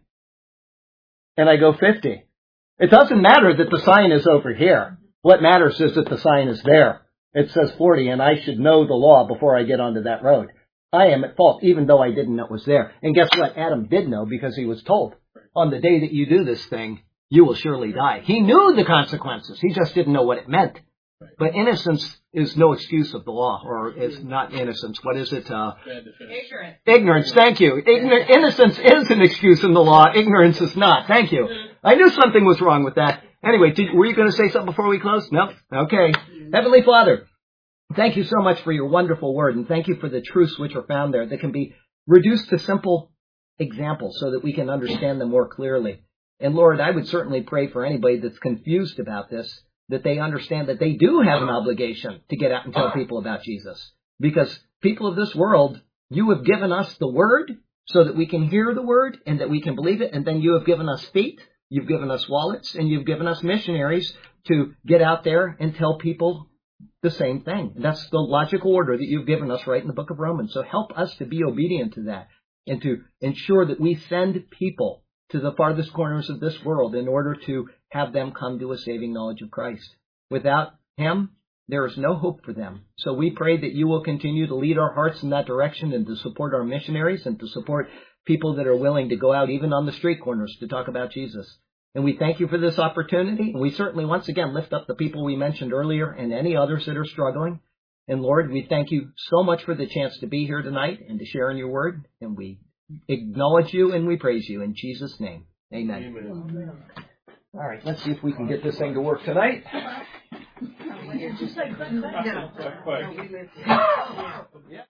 And I go 50. It doesn't matter that the sign is over here. What matters is that the sign is there. It says 40, and I should know the law before I get onto that road. I am at fault, even though I didn't know it was there. And guess what? Adam did know, because he was told, on the day that you do this thing, you will surely die. He knew the consequences. He just didn't know what it meant. But innocence is no excuse of the law, or it's not innocence. What is it? Ignorance. Ignorance, thank you. Innocence is an excuse in the law. Ignorance is not. Thank you. I knew something was wrong with that. Anyway, were you going to say something before we close? No? Okay. Heavenly Father, thank you so much for your wonderful word, and thank you for the truths which are found there that can be reduced to simple examples so that we can understand them more clearly. And Lord, I would certainly pray for anybody that's confused about this, that they understand that they do have an obligation to get out and tell people about Jesus. Because people of this world, you have given us the word so that we can hear the word and that we can believe it. And then you have given us feet, you've given us wallets, and you've given us missionaries to get out there and tell people the same thing. That's the logical order that you've given us right in the book of Romans. So help us to be obedient to that and to ensure that we send people to the farthest corners of this world in order to have them come to a saving knowledge of Christ. Without Him, there is no hope for them. So we pray that you will continue to lead our hearts in that direction and to support our missionaries and to support people that are willing to go out even on the street corners to talk about Jesus. And we thank you for this opportunity. And we certainly once again lift up the people we mentioned earlier and any others that are struggling. And Lord, we thank you so much for the chance to be here tonight and to share in your word. And we acknowledge you and we praise you in Jesus' name. Amen. Amen. All right, let's see if we can get this thing to work tonight. Not quite. Yeah.